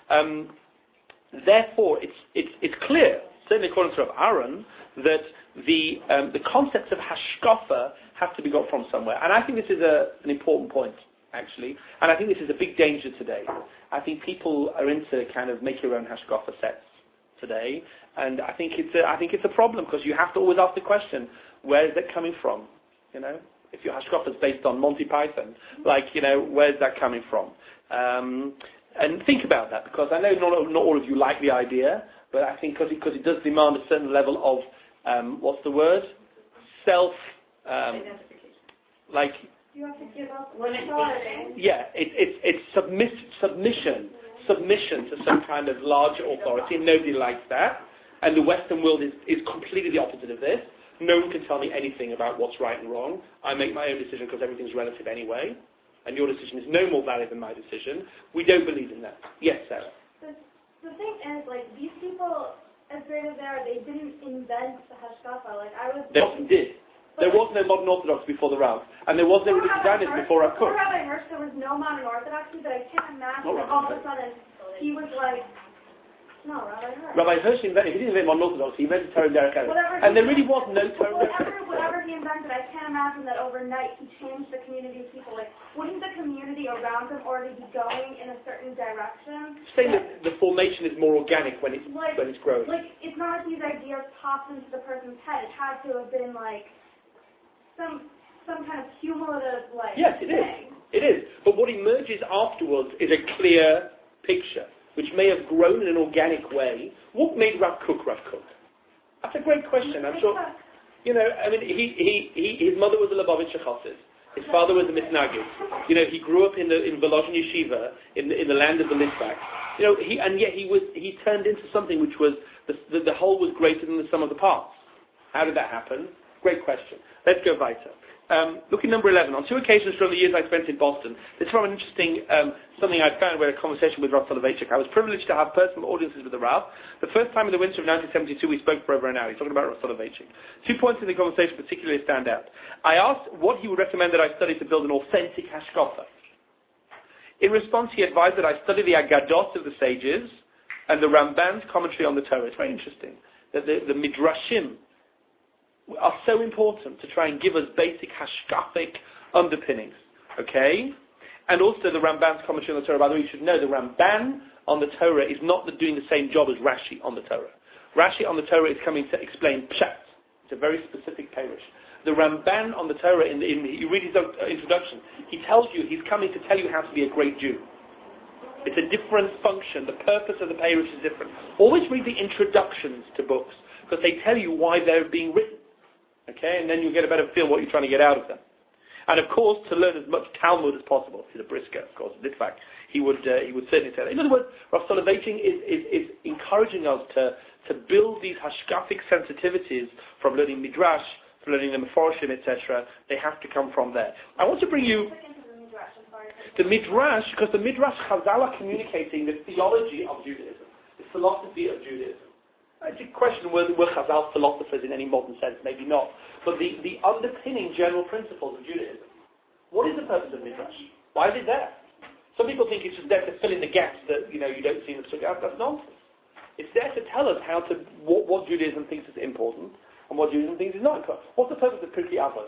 Therefore, it's clear, certainly according to Rav Aaron, that the concepts of hashkafa have to be got from somewhere. And I think this is an important point, actually. And I think this is a big danger today. I think people are into kind of make your own hashkafa sets today. And I think it's a problem, because you have to always ask the question, where is that coming from? If your hashkafa is based on Monty Python, where's that coming from? And think about that, because I know not all of you like the idea, but I think because it does demand a certain level of, what's the word? Identification. You have to give up authority. Yeah, it's submission to some kind of larger authority, and nobody likes that. And the Western world is completely the opposite of this. No one can tell me anything about what's right and wrong. I make my own decision because everything's relative anyway. And your decision is no more valid than my decision. We don't believe in that. Yes, Sarah? The thing is, these people, as great as they are, they didn't invent the hashkafa. They often did. There was no modern Orthodox before the Rav. And there was no religious guidance before Rav Kook. Before Rabbi Hirsch, there was no modern Orthodoxy, but I can't imagine that all of a sudden he was like, no, Rabbi Hirsch. Rabbi Hirsch he didn't invent modern Orthodoxy, he invented Torah and Derech Eretz. And there really was no Torah. Whatever he invented, I can't imagine that overnight he changed the community of people. Wouldn't the community around him already be going in a certain direction? Saying that the formation is more organic when it's growing. It's not like these ideas popped into the person's head. It had to have been some kind of cumulative Yes, it thing. is. It is. But what emerges afterwards is a clear picture, which may have grown in an organic way. What made Rav Kook? That's a great question. I'm sure. His mother was a Lubavitcher Chassid. His father was a Mitnagid. He grew up in Volozhin Yeshiva in the land of the Litvak. He turned into something which was the whole was greater than the sum of the parts. How did that happen? Great question. Let's go weiter. Look at number 11. On 2 occasions during the years I spent in Boston, this is from an interesting something I found where a conversation with Rav Soloveitchik. I was privileged to have personal audiences with the Rav. The first time in the winter of 1972 we spoke for over an hour. He's talking about Rav Soloveitchik. 2 points in the conversation particularly stand out. I asked what he would recommend that I study to build an authentic hashkafa. In response he advised that I study the Aggadot of the sages and the Ramban's commentary on the Torah. It's very interesting that the Midrashim are so important to try and give us basic hashkafic underpinnings. Okay? And also the Ramban's commentary on the Torah. By the way, you should know the Ramban on the Torah is not doing the same job as Rashi on the Torah. Rashi on the Torah is coming to explain Pshat. It's a very specific parish. The Ramban on the Torah, you read his introduction, he tells you, he's coming to tell you how to be a great Jew. It's a different function. The purpose of the parish is different. Always read the introductions to books, because they tell you why they're being written. Okay, and then you get a better feel what you're trying to get out of them. And of course, to learn as much Talmud as possible. He's a Brisker, of course, Litvak. He would certainly say that. In other words, Rav Soloveitchik is encouraging us to build these hashkafic sensitivities from learning Midrash, from learning the Meforshim, etc. They have to come from there. I want to bring you the Midrash, because the Midrash Chazal are communicating the theology of Judaism, the philosophy of Judaism. It's a question whether we're Chazal philosophers in any modern sense, maybe not. But the underpinning general principles of Judaism. What is the purpose of Midrash? Why is it there? Some people think it's just there to fill in the gaps that you don't see in the Sukkah. That's nonsense. It's there to tell us what Judaism thinks is important and what Judaism thinks is not important. What's the purpose of Pirkei Avos?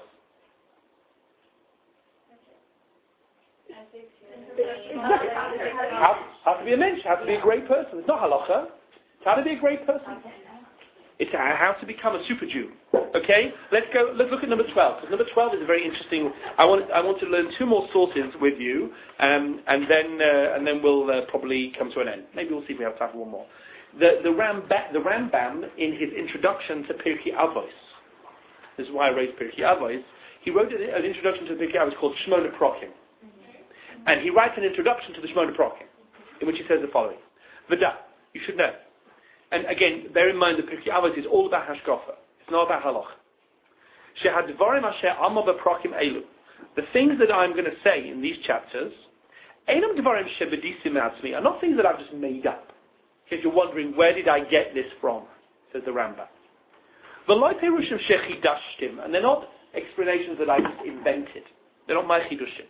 Exactly. How to be a mensch, how to be a great person. It's not halacha. It's how to be a great person. It's how to become a super Jew. Okay? Let's look at number 12, because number 12 is a very interesting. I want to learn two more sources with you, and then we'll probably come to an end. Maybe we'll see if we have time for one more. The Rambam, in his introduction to Pirkei Avos, this is why I raised Pirkei Avos, he wrote an introduction to Pirkei Avos called Shmona Prokim. And he writes an introduction to the Shmona Prokim, in which he says the following. V'da, you should know. And again, bear in mind that Pirkei Avos is all about hashkafa. It's not about halacha. Shehadvarim asher amar b'prokim elu. The things that I'm going to say in these chapters, einam dvarim shebedisim ma'atzmi, are not things that I've just made up. Because you're wondering, where did I get this from? Says the Rambam. V'loi perushim shechidashtim, and they're not explanations that I just invented. They're not my chidushim.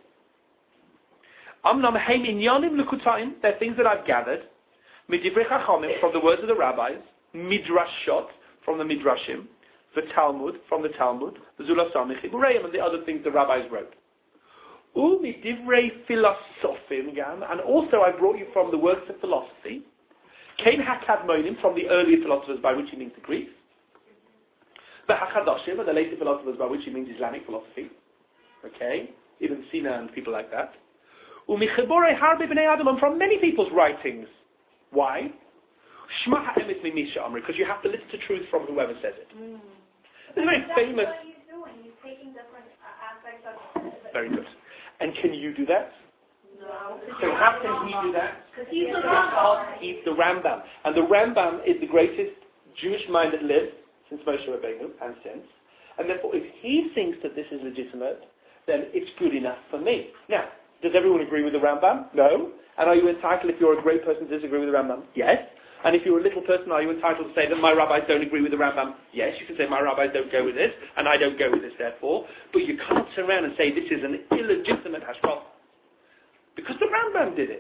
Amnam heim inyanim l'kutayim, they're things that I've gathered. Midivrei chachamim, from the words of the rabbis. Midrashot, from the midrashim. The Talmud, from the Talmud. The Zulasami Chibureim, and the other things the rabbis wrote. Midivrei philosophem gam, and also I brought you from the works of philosophy. Kain hakadmonim, from the earlier philosophers, by which he means the Greeks. The Hakadoshim, and the later philosophers, by which he means Islamic philosophy. Okay? Even Sina and people like that. Umichiborei harbe b'nei adam, and from many people's writings. Why? Shma ha'emet mimisha amri, because you have to listen to truth from whoever says it. It's very famous. What he's doing. He's taking different aspects of it. Very good. And can you do that? No. So how can he do that? Because he's the Because he's the Rambam. And the Rambam is the greatest Jewish mind that lived since Moshe Rabbeinu and since. And therefore, if he thinks that this is legitimate, then it's good enough for me. Now, does everyone agree with the Rambam? No. And are you entitled, if you're a great person, to disagree with the Rambam? Yes. And if you're a little person, are you entitled to say that my rabbis don't agree with the Rambam? Yes, you can say my rabbis don't go with this, and I don't go with this, therefore. But you can't turn around and say this is an illegitimate hashkafa. Because the Rambam did it.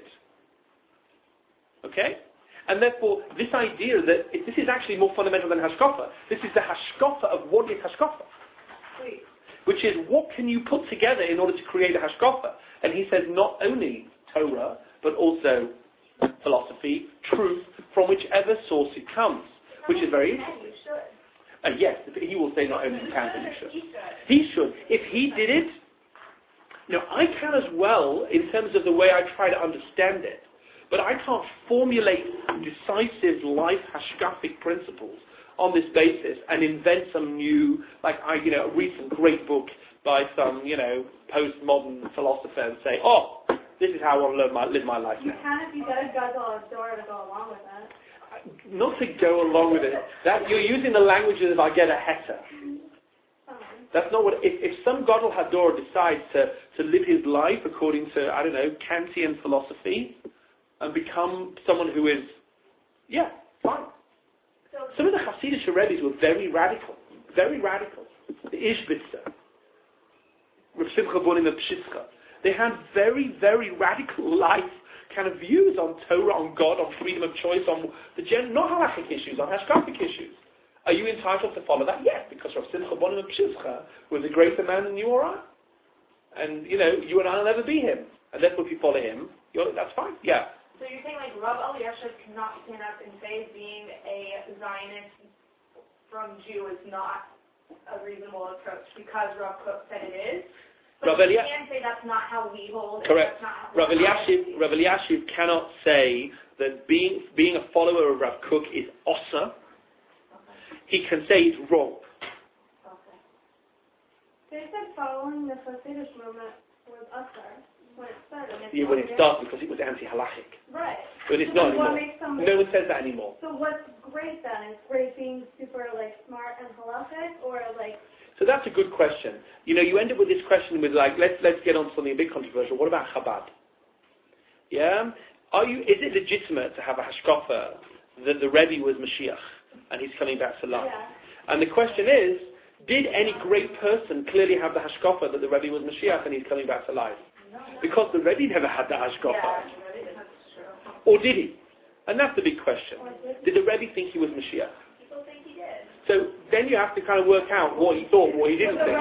Okay? And therefore, this idea that this is actually more fundamental than hashkafa. This is the hashkafa of what is hashkafa. Which is, what can you put together in order to create a hashkafa? And he says not only Torah, but also philosophy, truth, from whichever source it comes, which is very interesting. Yes, he will say not only you can, but you should. He should. If he did it, I can as well in terms of the way I try to understand it, but I can't formulate decisive life hashkafic principles on this basis and invent some new, read some great book by some, postmodern philosopher and say, this is how I want to live my life now. You can if you get a gadol door to go along with that. Not to go along with it. That you're using the language as if I get a heter. That's not what. If some gadol hador decides to live his life according to Kantian philosophy and become someone who is, fine. Some of the Hasidic Rebbe's were very radical. Very radical. The Ishbitzer, Rav Simcha Bunim of Pshitzka. They had very, very radical life kind of views on Torah, on God, on freedom of choice, on the not halachic issues, on hashkafic issues. Are you entitled to follow that? Yes, because Rav Simcha Bonim of Pshizcha was a greater man than you or I. And, you and I will never be him. And therefore, if you follow him, that's fine. Yeah. So you're saying, like, Rav Elyashiv cannot stand up and say being a Zionist from Jew is not a reasonable approach because Rav Kook said it is? But you can say that's not how we hold it. Correct. Rav Elyashiv cannot say that being a follower of Rav Kook is osa. He can say it's wrong. Okay. They said following the Hasidic movement was usher when it started. Yeah, when it started, because it was anti-halachic. Right. But it's not anymore. No one says that anymore. So what's great then? Is great being super smart and halachic, or So that's a good question. You end up with this question with let's get on to something a bit controversial. What about Chabad? Yeah? Is it legitimate to have a hashkafa that the Rebbe was Mashiach and he's coming back to life? Yeah. And the question is, did any great person clearly have the hashkafa that the Rebbe was Mashiach and he's coming back to life? Because the Rebbe never had the hashkafa. Yeah, or did he? And that's the big question. Did the Rebbe think he was Mashiach? people think he did. So then you have to kind of work out what he thought, what he didn't think.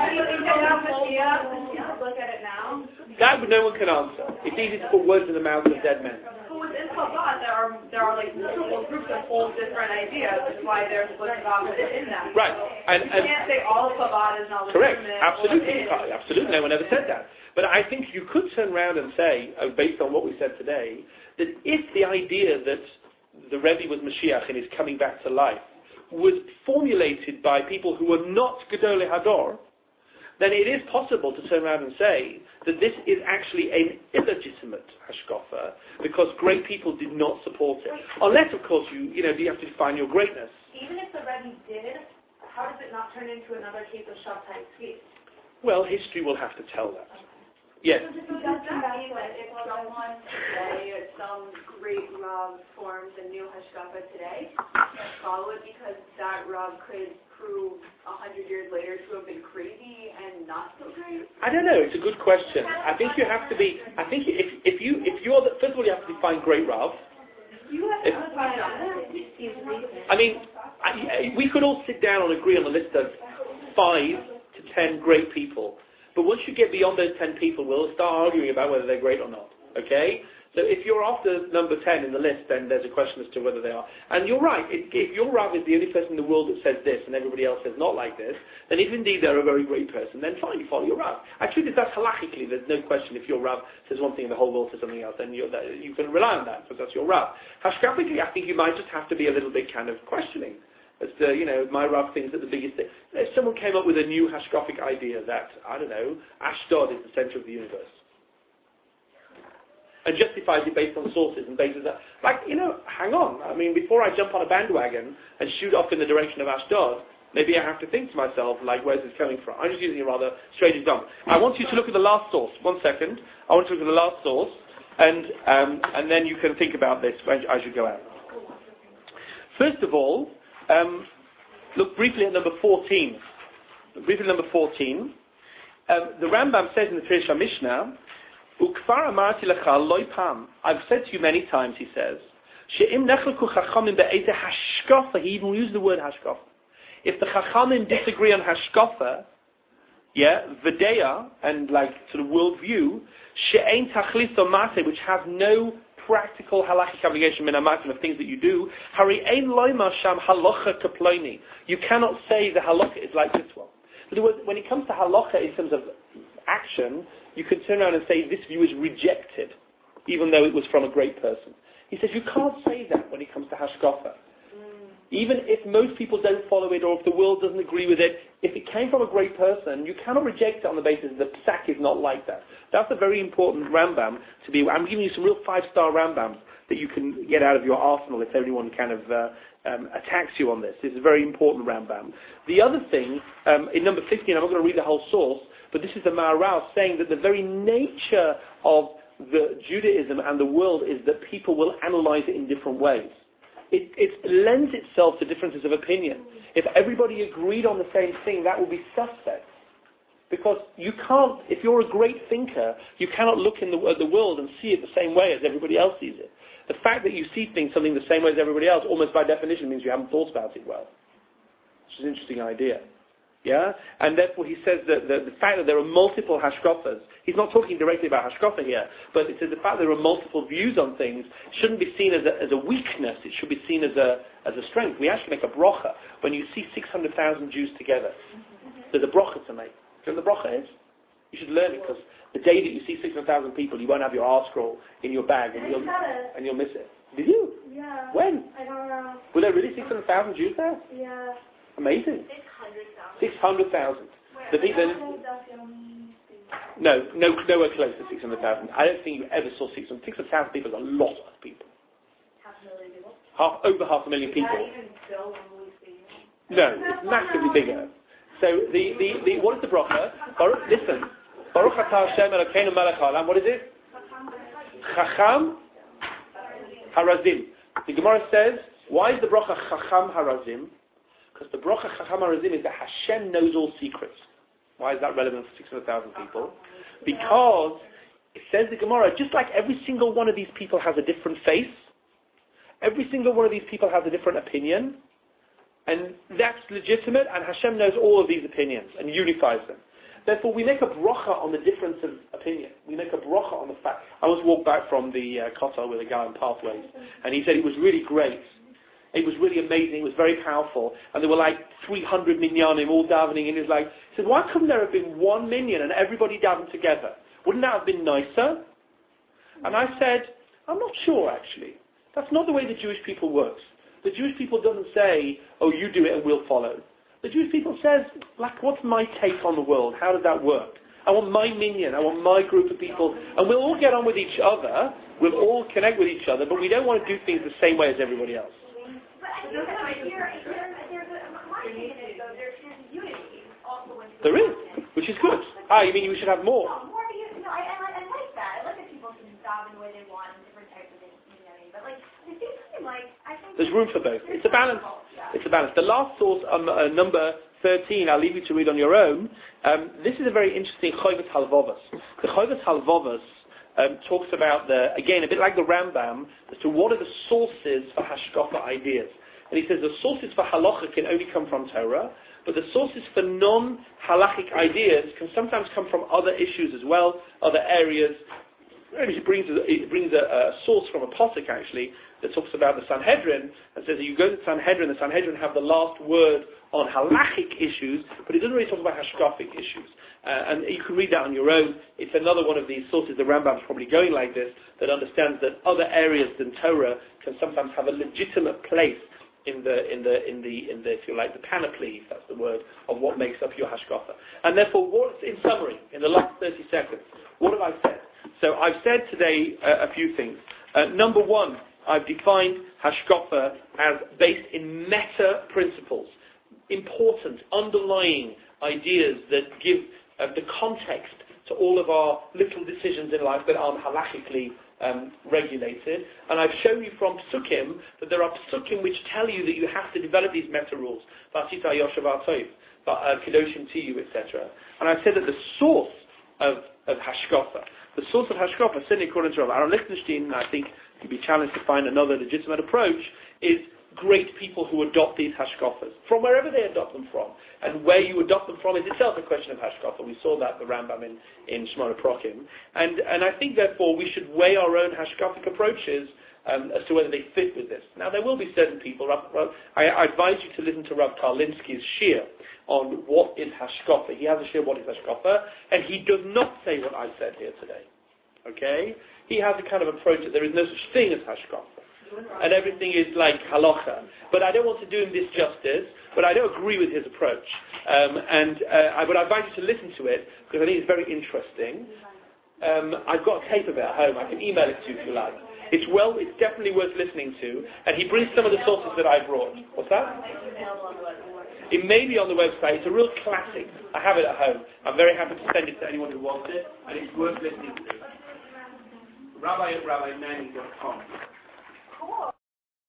Look at it now. That no one can answer. It's easy to put words in the mouths of dead men. But within Chabad, there are multiple groups that hold different ideas. That's why there's Chabad within them. Right. And you can't say all of Chabad is not correct. legitimate. Absolutely. No one ever said that. But I think you could turn around and say, based on what we said today, that if the idea that the Rebbe was Mashiach and is coming back to life was formulated by people who were not Gedolei Hador, then it is possible to turn around and say that this is actually an illegitimate hashkafa because great people did not support it. Unless, of course, you have to define your greatness. Even if the Rebbe did, how does it not turn into another case of Shabtai Tzvi? Well, history will have to tell that. Yes. So does that mean that if someone today, some great Rav forms a new hashkafa today, can't follow it because that Rav could prove 100 years later to have been crazy and not so great? I don't know. It's a good question. I think you have to be. I think if you're first of all you have to define great Rav. We could all sit down and agree on a list of 5 to 10 great people. But once you get beyond those 10 people, we'll start arguing about whether they're great or not. Okay? So if you're after number 10 in the list, then there's a question as to whether they are. And you're right. If your Rav is the only person in the world that says this and everybody else says not like this, then if indeed they're a very great person, then fine, you follow your Rav. Actually, that's halachically. There's no question if your Rav says one thing and the whole world says something else, then you can rely on that because that's your Rav. Hashkafically, I think you might just have to be a little bit kind of questioning. As to, my Rav thinks that the biggest thing. If someone came up with a new hashkafic idea that, I don't know, Ashdod is the center of the universe. And justifies it based on sources and bases that, hang on. I mean, before I jump on a bandwagon and shoot off in the direction of Ashdod, maybe I have to think to myself, where's this coming from? I'm just using a rather strange example. I want you to look at the last source. 1 second. I want you to look at the last source, and then you can think about this as you go out. First of all, look briefly at number 14. The Rambam says in the Pirush Mishnah, Ukfar amarti lecha loy pam. I've said to you many times, he says, she'im nechleku chachamim be'eze hashkafa. He even used the word hashkafa. If the chachamim disagree on hashkafa, v'deya, and sort of worldview, she'ein tachlis o mase, which has no practical halachic obligation min hamatim of things that you do, hari ein loyma sham halacha kaploini. You cannot say the halacha is like this one. In other words, when it comes to halacha in terms of action, you can turn around and say this view is rejected, even though it was from a great person. He says you can't say that when it comes to hashkafa. Even if most people don't follow it or if the world doesn't agree with it, if it came from a great person, you cannot reject it on the basis that Psak is not like that. That's a very important Rambam to be. I'm giving you some real 5-star Rambams that you can get out of your arsenal if anyone kind of attacks you on this. It's a very important Rambam. The other thing, in number 15, I'm not going to read the whole source, but this is the Maharal saying that the very nature of the Judaism and the world is that people will analyze it in different ways. It lends itself to differences of opinion. If everybody agreed on the same thing, that would be suspect. Because you can't, if you're a great thinker, you cannot look at the world and see it the same way as everybody else sees it. The fact that you see something the same way as everybody else, almost by definition, means you haven't thought about it well. which is an interesting idea. Yeah? And therefore he says that the fact that there are multiple hashkafas, he's not talking directly about hashkafa here, but it says the fact that there are multiple views on things shouldn't be seen as a weakness, it should be seen as a strength. We actually make a bracha when you see 600,000 Jews together. There's a bracha to make. Do you know what the bracha is? You should learn it, because the day that you see 600,000 people, you won't have your R scroll in your bag and you'll miss it. Did you? Yeah. When? I don't know. Were there really 600,000 Jews there? Yeah. Amazing. 600,000. 600,000. The people. No, nowhere close to 600,000. I don't think you ever saw 600,000. 600,000 people is a lot of people. 500,000 people? Over 500,000 people. Not even still when we see you. No, it's massively bigger. So the what is the bracha? Listen. Baruch atah Hashem Elokeinu melech haolam. What is it? Chacham harazim. The Gemara says, why is the bracha Chacham harazim? Because the bracha Chacham harazim is that Hashem knows all secrets. Why is that relevant for 600,000 people? Because it says the Gemara, just like every single one of these people has a different face, every single one of these people has a different opinion, and that's legitimate, and Hashem knows all of these opinions and unifies them. Therefore, we make a bracha on the difference of opinion. We make a bracha on the fact. I was walked back from the kotel with a guy on Pathways, and he said it was really great. It was really amazing. It was very powerful. And there were like 300 minyanim all davening. And he was like, he said, why couldn't there have been 1 minyan and everybody davened together? Wouldn't that have been nicer? And I said, I'm not sure, actually. That's not the way the Jewish people works. The Jewish people doesn't say, oh, you do it and we'll follow. The Jewish people says, like, what's my take on the world? How does that work? I want my minyan. I want my group of people. And we'll all get on with each other. We'll all connect with each other. But we don't want to do things the same way as everybody else. There is, which is good. You mean we should have more? I like that. I like that people can daven the way they want and different types of things, but like, it seems to me like, I think there's room for both. It's a balance. It's a balance. The last source, number 13, I'll leave you to read on your own. This is a very interesting Chovos Halvavos. The Chovos Halvavos talks about, again, a bit like the Rambam, as to what are the sources for hashkafa ideas. And he says the sources for halacha can only come from Torah, but the sources for non-halachic ideas can sometimes come from other issues as well, other areas. It brings a source from a posuk, actually, that talks about the Sanhedrin, and says that you go to the Sanhedrin have the last word on halachic issues, but it doesn't really talk about hashkafic issues. And you can read that on your own. It's another one of these sources, the Rambam's probably going like this, that understands that other areas than Torah can sometimes have a legitimate place in the if you like, the panoply, if that's the word, of what makes up your hashkafa. And therefore, in summary, in the last 30 seconds, what have I said? So I've said today a few things. Number one, I've defined hashkafa as based in meta principles, important, underlying ideas that give the context to all of our little decisions in life that aren't halachically regulated. And I've shown you from Psukim that there are Psukim which tell you that you have to develop these meta rules, Vasita Yoshev Atov, Kedoshim Tiyu, etc. And I've said that the source of hashkafa, certainly according to Rav Aaron Lichtenstein, I think you'd be challenged to find another legitimate approach, is great people who adopt these hashkafas, from wherever they adopt them from. And where you adopt them from is itself a question of hashkafa. We saw that, the Rambam in Shmona Prokim. And I think, therefore, we should weigh our own hashkafic approaches as to whether they fit with this. Now, there will be certain people, I advise you to listen to Rav Karlinsky's shir on what is hashkafa. He has a shir, what is hashkafa, and he does not say what I've said here today. Okay? He has a kind of approach that there is no such thing as hashkafa, and everything is like halacha. But I don't want to do him this justice, but I don't agree with his approach. But I invite you to listen to it, because I think it's very interesting. I've got a tape of it at home. I can email it to you if you like. It's definitely worth listening to, and he brings some of the sources that I brought. What's that? It may be on the website. It's a real classic. I have it at home. I'm very happy to send it to anyone who wants it, and it's worth listening to. Rabbi@rabbimanning.com. Cool.